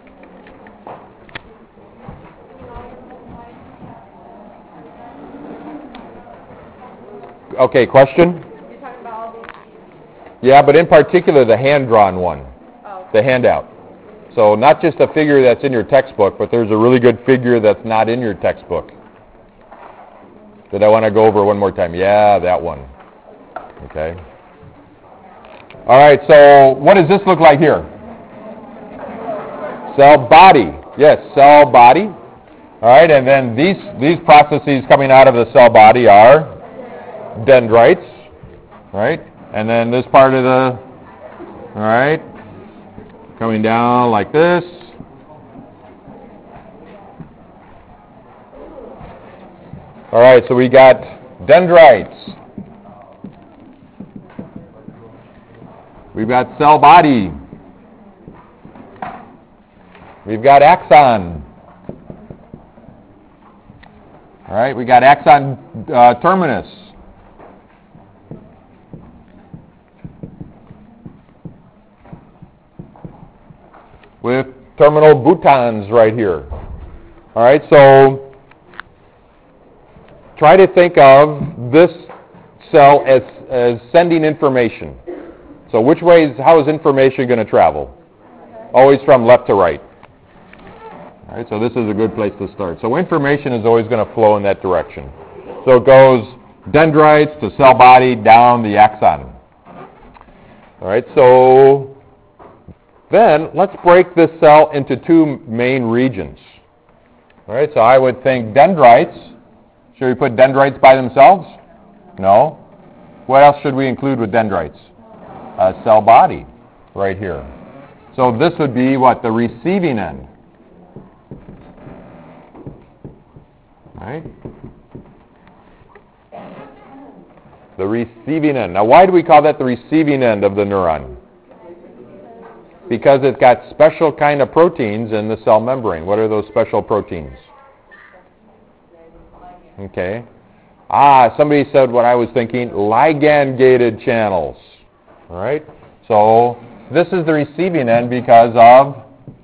Okay, question? You're talking about all these? Yeah, but in particular the hand-drawn one, Oh. the handout. So not just a figure that's in your textbook, but there's a really good figure that's not in your textbook. Did I want to go over one more time? Yeah, that one. Okay. All right, so what does this look like here? Cell body. Yes, cell body. All right, and then these, these processes coming out of the cell body are dendrites, right? And then this part of the, all right, coming down like this. All right, so we got dendrites. We've got cell body. We've got axon. All right, we got axon uh, terminus. With terminal boutons right here. All right, so try to think of this cell as, as sending information. So which way is, how is information going to travel? Always from left to right. All right, so this is a good place to start. So information is always going to flow in that direction. So it goes dendrites to cell body down the axon. All right, so then let's break this cell into two main regions. All right, so I would think dendrites. Should we put dendrites by themselves? No. What else should we include with dendrites? A cell body right here. So this would be what? The receiving end. All right? The receiving end. Now why do we call that the receiving end of the neuron? Because it's got special kind of proteins in the cell membrane. What are those special proteins? Okay. Ah, somebody said what I was thinking, ligand-gated channels. All right? So this is the receiving end because of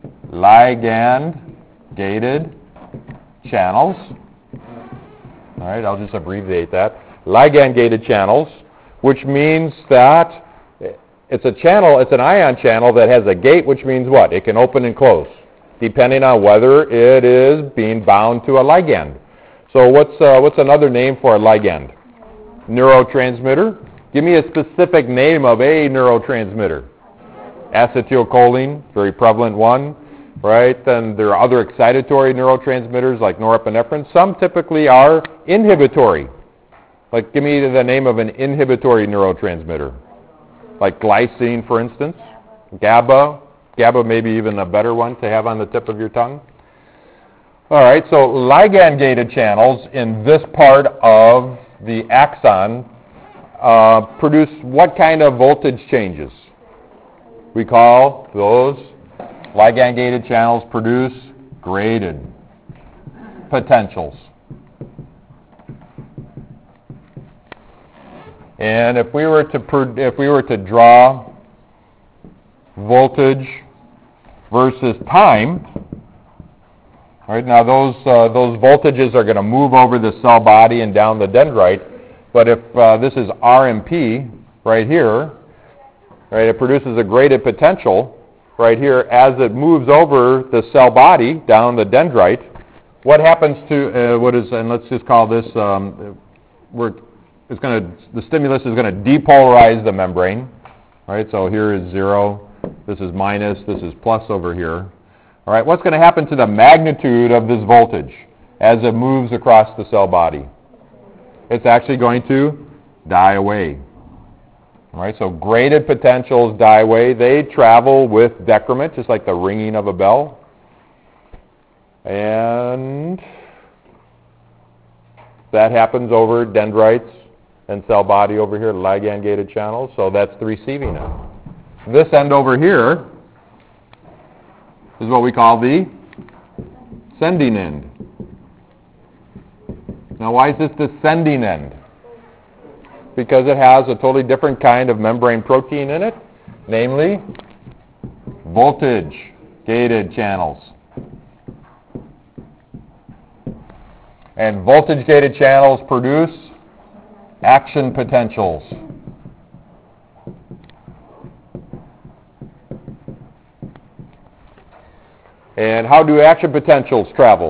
ligand-gated channels. All right, I'll just abbreviate that. Ligand-gated channels, which means that it's a channel, it's an ion channel that has a gate, which means what? It can open and close, depending on whether it is being bound to a ligand. So what's, uh, what's another name for a ligand? Neurotransmitter. Give me a specific name of a neurotransmitter. Acetylcholine, very prevalent one, right? Then there are other excitatory neurotransmitters like norepinephrine. Some typically are inhibitory. Like, give me the name of an inhibitory neurotransmitter. Like glycine, for instance. GABA. GABA may be even a better one to have on the tip of your tongue. All right, so ligand-gated channels in this part of the axon uh, produce what kind of voltage changes? We call those ligand-gated channels produce graded potentials. And if we were to pro- if we were to draw voltage versus time, right now those uh, those voltages are going to move over the cell body and down the dendrite. But if uh, this is R M P right here, right, it produces a graded potential right here as it moves over the cell body down the dendrite. What happens to uh, what is, and let's just call this um, we're It's going to, the stimulus is going to depolarize the membrane, right? So here is zero, this is minus, this is plus over here. All right, what's going to happen to the magnitude of this voltage as it moves across the cell body? It's actually going to die away. All right, so graded potentials die away. They travel with decrement, just like the ringing of a bell. And that happens over dendrites and cell body over here, ligand-gated channels, so that's the receiving end. This end over here is what we call the sending end. Now, why is this the sending end? Because it has a totally different kind of membrane protein in it, namely voltage-gated channels. And voltage-gated channels produce action potentials. And how do action potentials travel?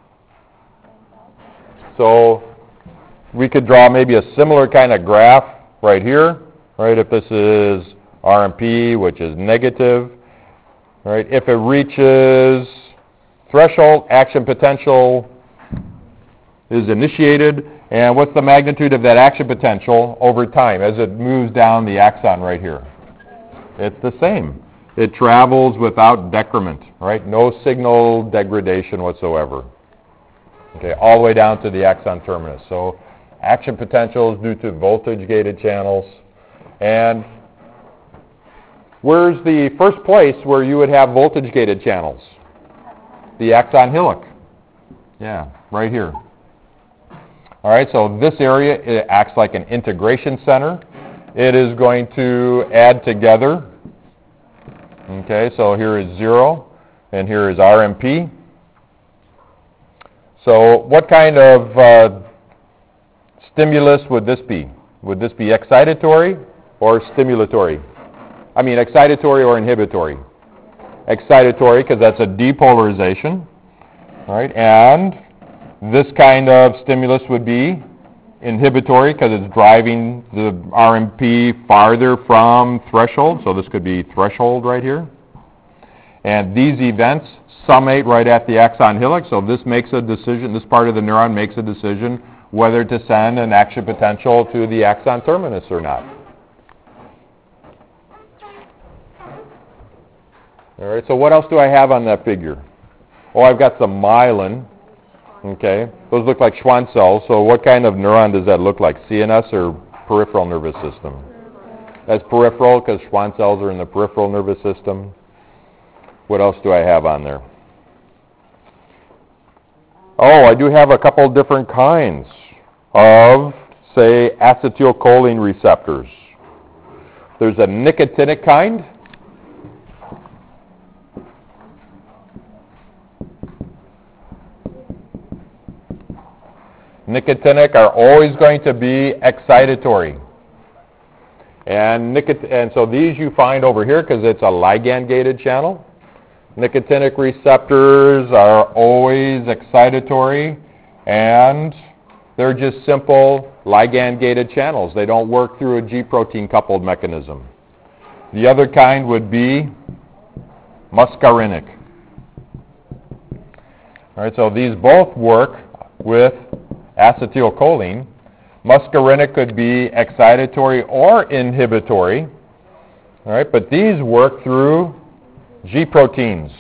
So we could draw maybe a similar kind of graph right here, right? If this is R M P, which is negative, right? If it reaches threshold, action potential is initiated. And what's the magnitude of that action potential over time as it moves down the axon right here? It's the same. It travels without decrement, right? No signal degradation whatsoever. Okay, all the way down to the axon terminus. So action potentials due to voltage-gated channels. And where's the first place where you would have voltage-gated channels? The axon hillock. Yeah, right here. All right, so this area, it acts like an integration center. It is going to add together. Okay, so here is zero, and here is R M P. So what kind of uh, stimulus would this be? Would this be excitatory or stimulatory? I mean, excitatory or inhibitory? Excitatory, because that's a depolarization. All right, and this kind of stimulus would be inhibitory because it's driving the R M P farther from threshold. So this could be threshold right here. And these events summate right at the axon hillock. So this makes a decision, this part of the neuron makes a decision whether to send an action potential to the axon terminus or not. All right, so what else do I have on that figure? Oh, I've got some myelin. Okay, those look like Schwann cells. So what kind of neuron does that look like? C N S or peripheral nervous system? That's peripheral because Schwann cells are in the peripheral nervous system. What else do I have on there? Oh, I do have a couple different kinds of, say, acetylcholine receptors. There's a nicotinic kind. Nicotinic are always going to be excitatory. And, nicot- and so these you find over here because it's a ligand-gated channel. Nicotinic receptors are always excitatory, and they're just simple ligand-gated channels. They don't work through a G-protein coupled mechanism. The other kind would be muscarinic. All right, so these both work with acetylcholine. Muscarinic could be excitatory or inhibitory. All right, but these work through G proteins.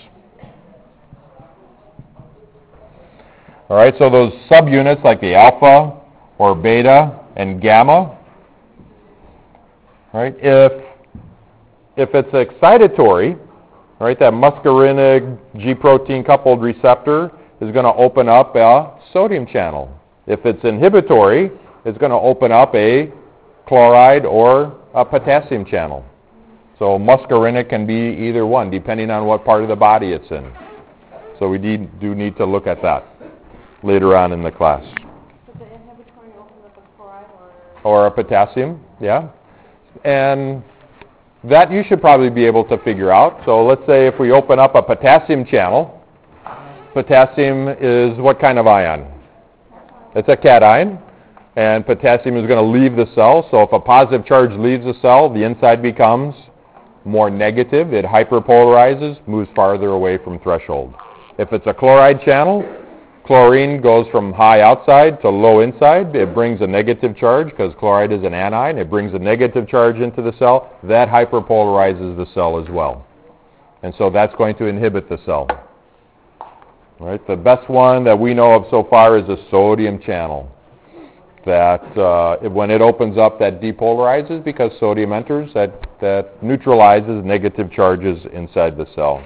All right, so those subunits like the alpha or beta and gamma, all right, if if it's excitatory, all right, that muscarinic G protein coupled receptor is going to open up a sodium channel. If it's inhibitory, it's going to open up a chloride or a potassium channel. So muscarinic can be either one, depending on what part of the body it's in. So we need, do need to look at that later on in the class. So the inhibitory opens up a chloride or? Or a potassium, yeah. And that you should probably be able to figure out. So let's say if we open up a potassium channel, potassium is what kind of ion? It's a cation. And potassium is going to leave the cell. So if a positive charge leaves the cell, the inside becomes more negative. It hyperpolarizes, moves farther away from threshold. If it's a chloride channel, chlorine goes from high outside to low inside. It brings a negative charge because chloride is an anion. It brings a negative charge into the cell. That hyperpolarizes the cell as well. And so that's going to inhibit the cell. All right, the best one that we know of so far is a sodium channel. That uh, when it opens up, that depolarizes because sodium enters, that, that neutralizes negative charges inside the cell.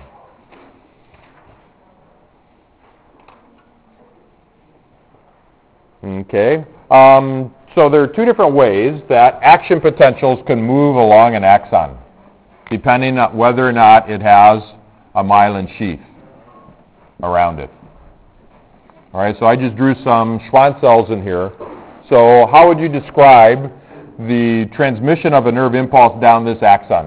Okay, um, so there are two different ways that action potentials can move along an axon, depending on whether or not it has a myelin sheath around it. All right, so I just drew some Schwann cells in here. So how would you describe the transmission of a nerve impulse down this axon?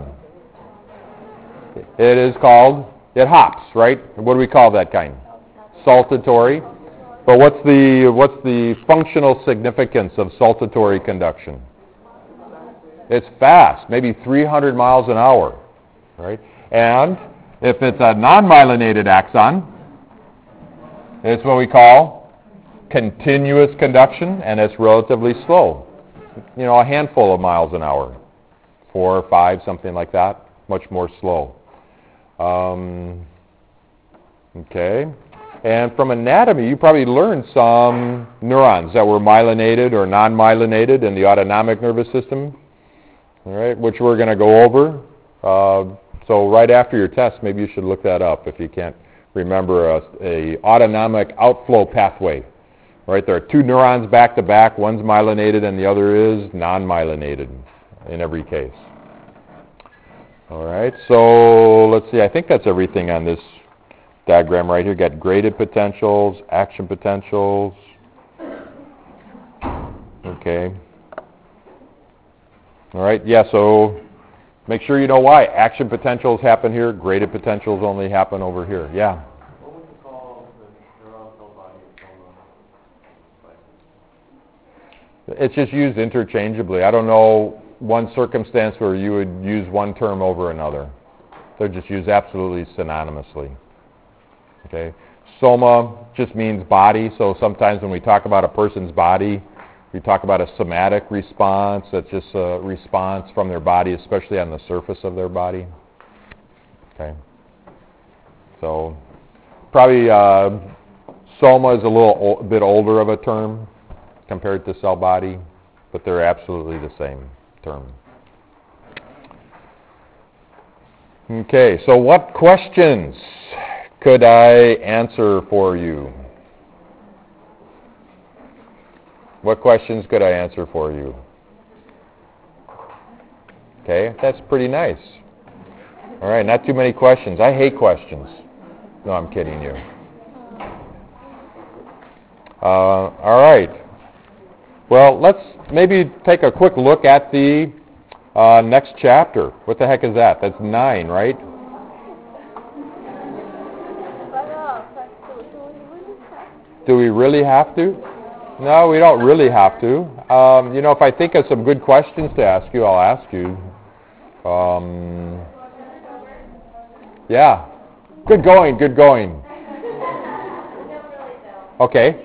It is called, it hops, right? What do we call that kind? Saltatory. But what's the, what's the functional significance of saltatory conduction? It's fast, maybe three hundred miles an hour, right? And if it's a non-myelinated axon, it's what we call continuous conduction, and it's relatively slow. You know, a handful of miles an hour, four or five, something like that, much more slow. Um, okay. And from anatomy, you probably learned some neurons that were myelinated or non-myelinated in the autonomic nervous system, all right, which we're going to go over. Uh, so right after your test, maybe you should look that up if you can't remember a, a autonomic outflow pathway. Right, there are two neurons back to back. One's myelinated and the other is non-myelinated in every case. All right, so let's see. I think that's everything on this diagram right here. Got graded potentials, action potentials. Okay. All right, yeah, so make sure you know why. Action potentials happen here. Graded potentials only happen over here. Yeah. It's just used interchangeably. I don't know one circumstance where you would use one term over another. They're just used absolutely synonymously. Okay. Soma just means body, so sometimes when we talk about a person's body, we talk about a somatic response. That's just a response from their body, especially on the surface of their body. Okay. So probably uh, soma is a little o- bit older of a term compared to cell body, but they're absolutely the same term. Okay, so what questions could I answer for you? What questions could I answer for you? Okay, that's pretty nice. All right, not too many questions. I hate questions. No, I'm kidding you. Uh, all right. Well, let's maybe take a quick look at the uh, next chapter. What the heck is that? That's nine, right? Do we really have to? No, we don't really have to. Um, you know, if I think of some good questions to ask you, I'll ask you. Um, yeah. Good going, good going. Okay.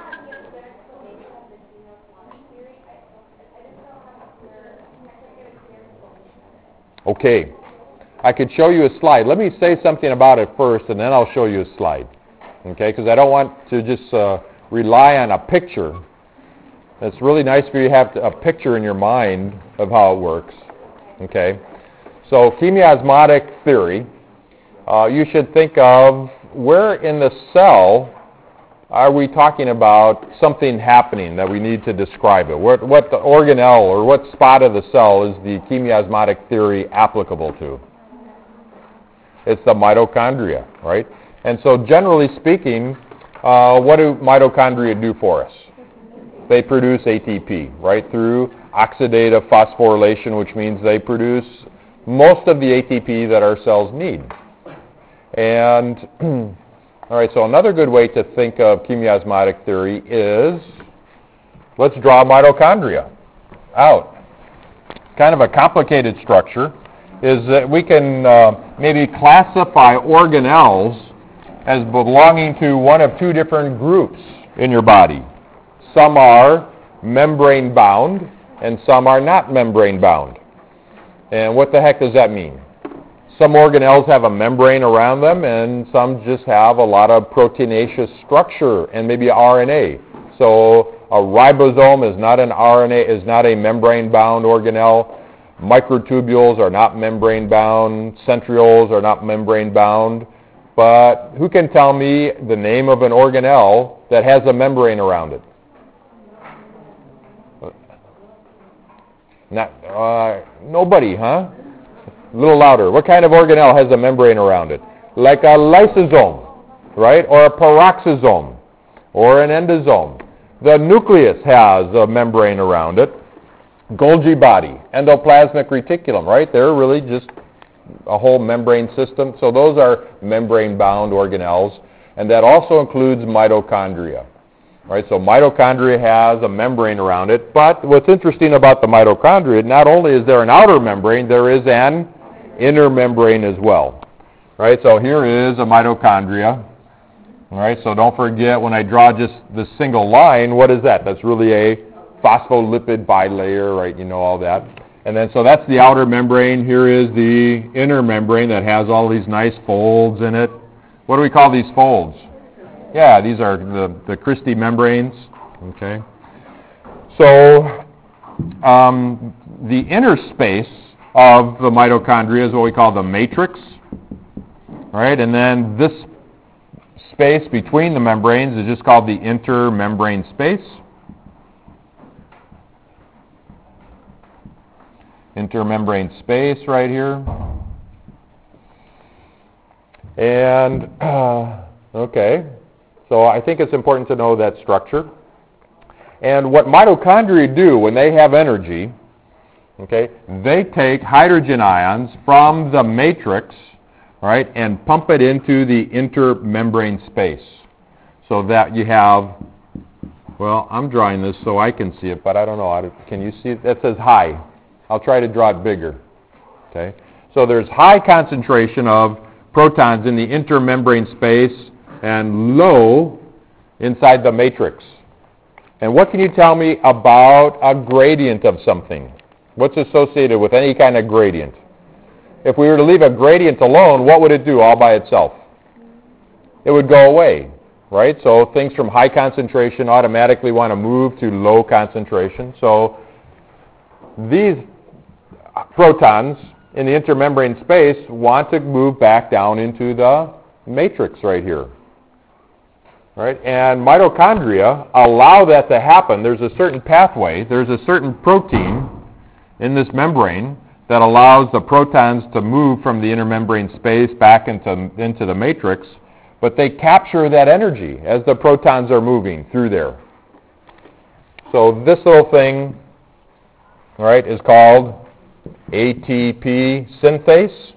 Okay. I could show you a slide. Let me say something about it first, and then I'll show you a slide. Okay? Because I don't want to just uh, rely on a picture. It's really nice for you to have a picture in your mind of how it works. Okay? So, chemiosmotic theory, uh, you should think of where in the cell are we talking about something happening that we need to describe it? What, what the organelle or what spot of the cell is the chemiosmotic theory applicable to? It's the mitochondria, right? And so generally speaking, uh, what do mitochondria do for us? They produce A T P, right, through oxidative phosphorylation, which means they produce most of the A T P that our cells need. And, all right, so another good way to think of chemiosmotic theory is, let's draw mitochondria out. Kind of a complicated structure is that we can uh, maybe classify organelles as belonging to one of two different groups in your body. Some are membrane-bound, and some are not membrane-bound. And what the heck does that mean? Some organelles have a membrane around them, and some just have a lot of proteinaceous structure and maybe R N A. So a ribosome is not an R N A, is not a membrane-bound organelle. Microtubules are not membrane-bound. Centrioles are not membrane-bound. But who can tell me the name of an organelle that has a membrane around it? Not, uh, nobody, huh? A little louder. What kind of organelle has a membrane around it? Like a lysosome, right? Or a peroxisome, or an endosome. The nucleus has a membrane around it. Golgi body, endoplasmic reticulum, right? They're really just a whole membrane system. So those are membrane-bound organelles, and that also includes mitochondria. Right? So mitochondria has a membrane around it, but what's interesting about the mitochondria, not only is there an outer membrane, there is an inner membrane as well. Right? So here is a mitochondria. All right? So don't forget, when I draw just this single line, what is that? That's really a phospholipid bilayer, right? You know all that. And then, so that's the outer membrane. Here is the inner membrane that has all these nice folds in it. What do we call these folds? Yeah, these are the, the Christie membranes. Okay. So, um, the inner space of the mitochondria is what we call the matrix. Right? And then this space between the membranes is just called the intermembrane space. Intermembrane space right here. And, uh, okay, so I think it's important to know that structure. And what mitochondria do when they have energy, okay, they take hydrogen ions from the matrix, right, and pump it into the intermembrane space so that you have, well, I'm drawing this so I can see it, but I don't know how to, can you see it? That says high. I'll try to draw it bigger. Okay? So there's high concentration of protons in the intermembrane space and low inside the matrix. And what can you tell me about a gradient of something? What's associated with any kind of gradient? If we were to leave a gradient alone, what would it do all by itself? It would go away, right? So things from high concentration automatically want to move to low concentration. So these protons in the intermembrane space want to move back down into the matrix right here. Right? And mitochondria allow that to happen. There's a certain pathway, there's a certain protein in this membrane that allows the protons to move from the intermembrane space back into, into the matrix, but they capture that energy as the protons are moving through there. So this little thing, all right, is called A T P synthase.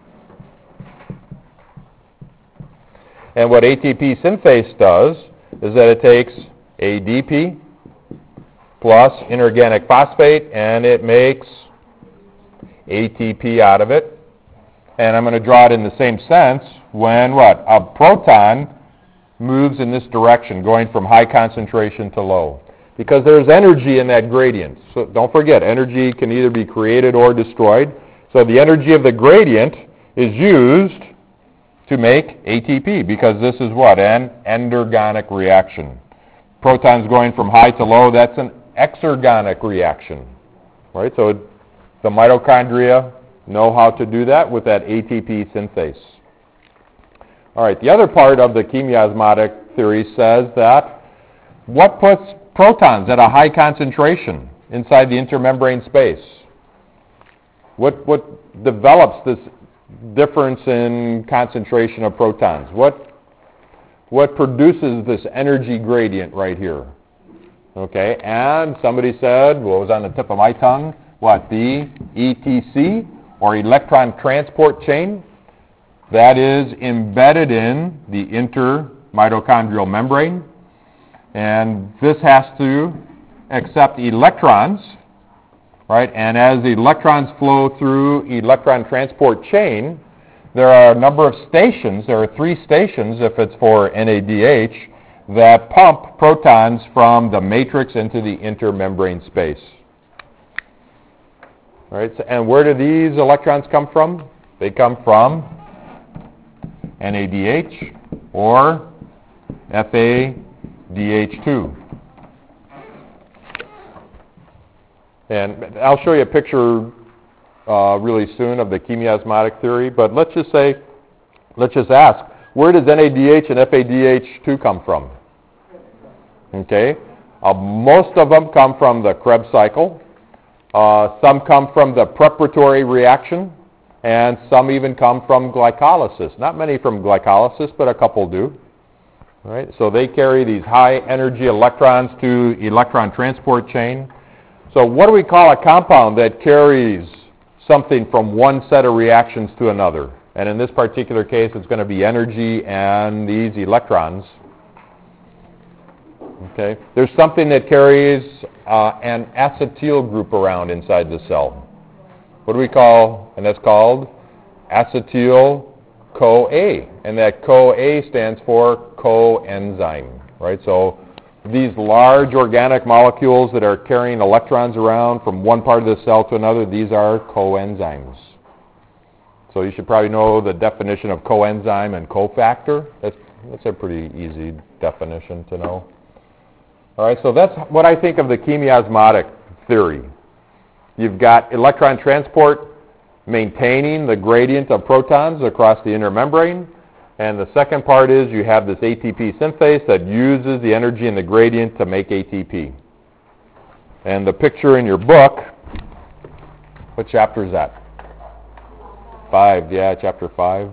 And what A T P synthase does is that it takes A D P plus inorganic phosphate and it makes A T P out of it. And I'm going to draw it in the same sense when what? A proton moves in this direction, going from high concentration to low. Because there's energy in that gradient. So don't forget, energy can either be created or destroyed. So the energy of the gradient is used to make A T P, because this is what? An endergonic reaction. Protons going from high to low, that's an exergonic reaction. Right? So the mitochondria know how to do that with that A T P synthase. All right, the other part of the chemiosmotic theory says that what puts protons at a high concentration inside the intermembrane space? What, what develops this difference in concentration of protons? What, what produces this energy gradient right here? Okay, and somebody said, well, it was on the tip of my tongue, what, the E T C, or electron transport chain, that is embedded in the intermitochondrial membrane. And this has to accept electrons, right? And as the electrons flow through electron transport chain, there are a number of stations, there are three stations if it's for N A D H, that pump protons from the matrix into the intermembrane space. All right, so, and where do these electrons come from? They come from N A D H or F A D H two. And I'll show you a picture uh, really soon of the chemiosmotic theory, but let's just say, let's just ask, where does N A D H and F A D H two come from? Okay, uh, most of them come from the Krebs cycle. Uh, some come from the preparatory reaction, and some even come from glycolysis. Not many from glycolysis, but a couple do. All right, so they carry these high energy electrons to electron transport chain. So what do we call a compound that carries something from one set of reactions to another? And in this particular case, it's going to be energy and these electrons. Okay, there's something that carries uh, an acetyl group around inside the cell. What do we call, and that's called acetyl-CoA. And that CoA stands for coenzyme, right? So these large organic molecules that are carrying electrons around from one part of the cell to another, these are coenzymes. So you should probably know the definition of coenzyme and cofactor. That's, that's a pretty easy definition to know. All right, so that's what I think of the chemiosmotic theory. You've got electron transport maintaining the gradient of protons across the inner membrane. And the second part is you have this A T P synthase that uses the energy in the gradient to make A T P. And the picture in your book, what chapter is that? Five, yeah, chapter five.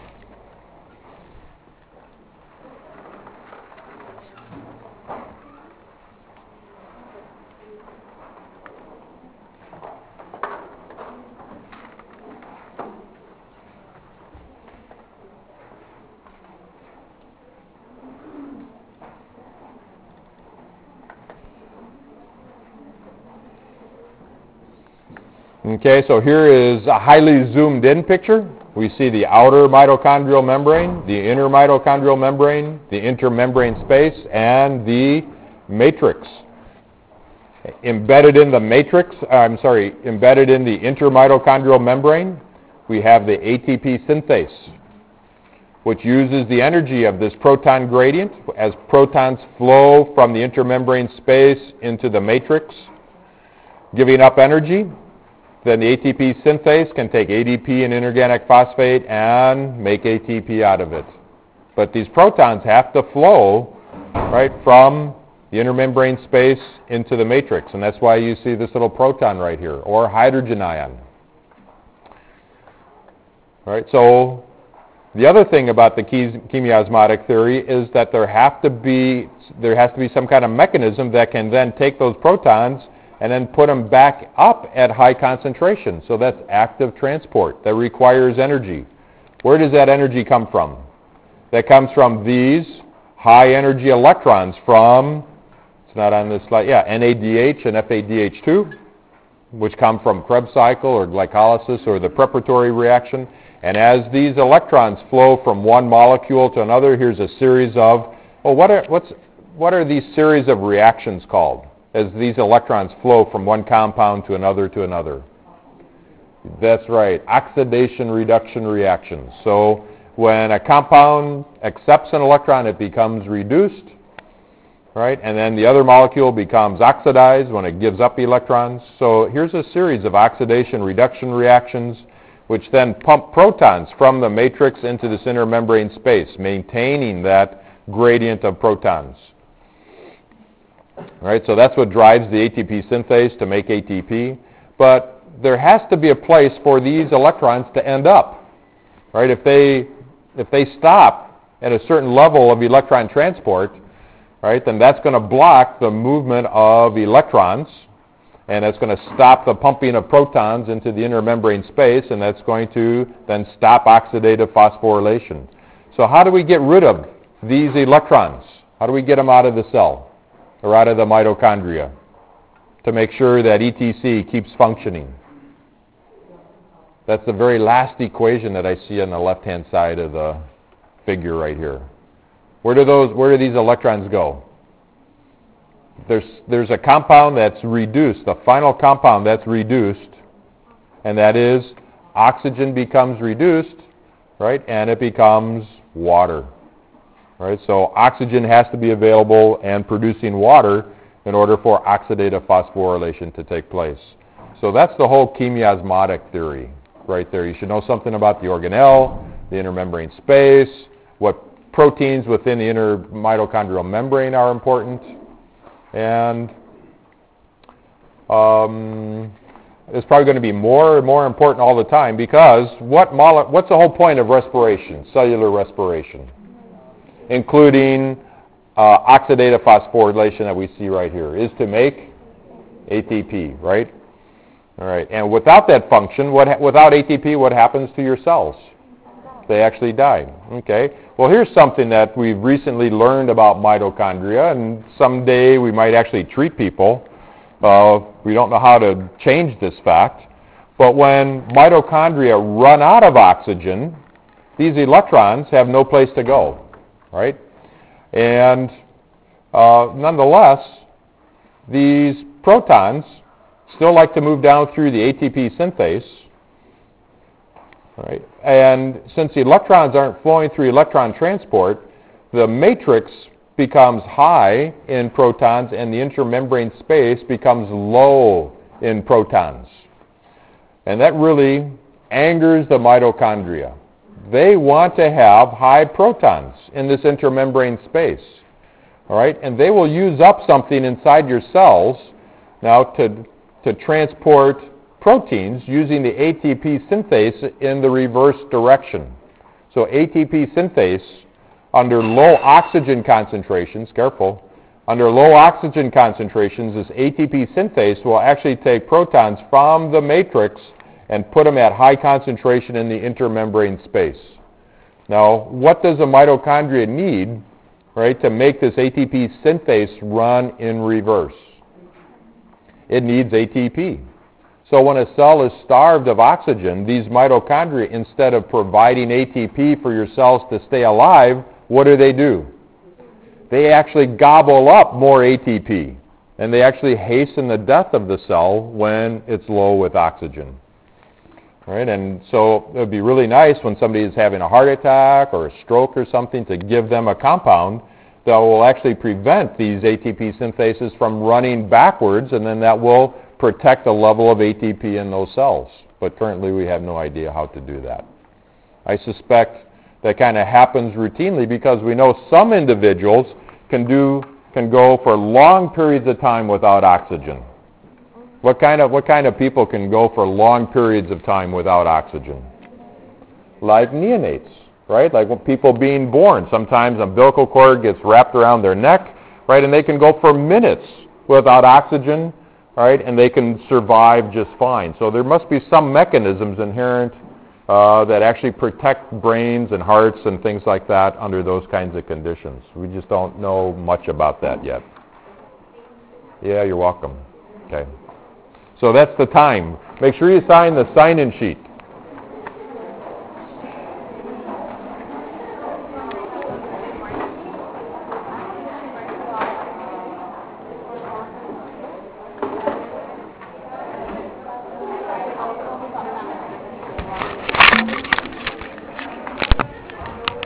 Okay, so here is a highly zoomed in picture. We see the outer mitochondrial membrane, the inner mitochondrial membrane, the intermembrane space, and the matrix. Embedded in the matrix, I'm sorry, embedded in the intermitochondrial membrane, we have the A T P synthase, which uses the energy of this proton gradient as protons flow from the intermembrane space into the matrix, giving up energy. Then the A T P synthase can take A D P and inorganic phosphate and make A T P out of it. But these protons have to flow right from the intermembrane space into the matrix, and that's why you see this little proton right here, or hydrogen ion. All right, so the other thing about the chemiosmotic theory is that there have to be there has to be some kind of mechanism that can then take those protons and then put them back up at high concentration. So that's active transport. That requires energy. Where does that energy come from? That comes from these high energy electrons from, it's not on this slide, yeah, N A D H and F A D H two, which come from Krebs cycle or glycolysis or the preparatory reaction. And as these electrons flow from one molecule to another, here's a series of, oh, what are, what's, what are these series of reactions called as these electrons flow from one compound to another to another? That's right, oxidation-reduction reactions. So when a compound accepts an electron, it becomes reduced, right? And then the other molecule becomes oxidized when it gives up electrons. So here's a series of oxidation-reduction reactions which then pump protons from the matrix into this inner membrane space, maintaining that gradient of protons. All right, so that's what drives the A T P synthase to make A T P. But there has to be a place for these electrons to end up. Right? If they if they stop at a certain level of electron transport, right, then that's going to block the movement of electrons, and that's going to stop the pumping of protons into the inner membrane space, and that's going to then stop oxidative phosphorylation. So how do we get rid of these electrons? How do we get them out of the cell or out of the mitochondria to make sure that E T C keeps functioning? That's the very last equation that I see on the left-hand side of the figure right here. Where do those, where do these electrons go? There's, there's a compound that's reduced, the final compound that's reduced, and that is oxygen becomes reduced, right, and it becomes water. Right? So oxygen has to be available and producing water in order for oxidative phosphorylation to take place. So that's the whole chemiosmotic theory right there. You should know something about the organelle, the inner membrane space, what proteins within the inner mitochondrial membrane are important, and um, it's probably going to be more and more important all the time because what mole- what's the whole point of respiration, cellular respiration? Including uh, oxidative phosphorylation that we see right here, is to make A T P, right? All right, and without that function, what ha- without A T P, what happens to your cells? They actually die. Okay, well here's something that we've recently learned about mitochondria, and someday we might actually treat people. Uh, we don't know how to change this fact, but when mitochondria run out of oxygen, these electrons have no place to go. Right? And uh, nonetheless, these protons still like to move down through the A T P synthase. Right? And since the electrons aren't flowing through electron transport, the matrix becomes high in protons and the intermembrane space becomes low in protons. And that really angers the mitochondria. They want to have high protons in this intermembrane space, all right? And they will use up something inside your cells now to, to transport proteins using the A T P synthase in the reverse direction. So A T P synthase under low oxygen concentrations, careful, under low oxygen concentrations, this A T P synthase will actually take protons from the matrix and put them at high concentration in the intermembrane space. Now, what does a mitochondria need, right, to make this A T P synthase run in reverse? It needs A T P. So when a cell is starved of oxygen, these mitochondria, instead of providing A T P for your cells to stay alive, what do they do? They actually gobble up more A T P, and they actually hasten the death of the cell when it's low with oxygen. Right? And so it would be really nice when somebody is having a heart attack or a stroke or something to give them a compound that will actually prevent these A T P synthases from running backwards, and then that will protect the level of A T P in those cells. But currently we have no idea how to do that. I suspect that kind of happens routinely because we know some individuals can do can go for long periods of time without oxygen. What kind of what kind of people can go for long periods of time without oxygen? like neonates, right? Like when people being born, sometimes umbilical cord gets wrapped around their neck, right? And they can go for minutes without oxygen, right? And they can survive just fine. So there must be some mechanisms inherent uh, that actually protect brains and hearts and things like that under those kinds of conditions. We just don't know much about that yet. Yeah, you're welcome. Okay. So that's the time. Make sure you sign the sign-in sheet.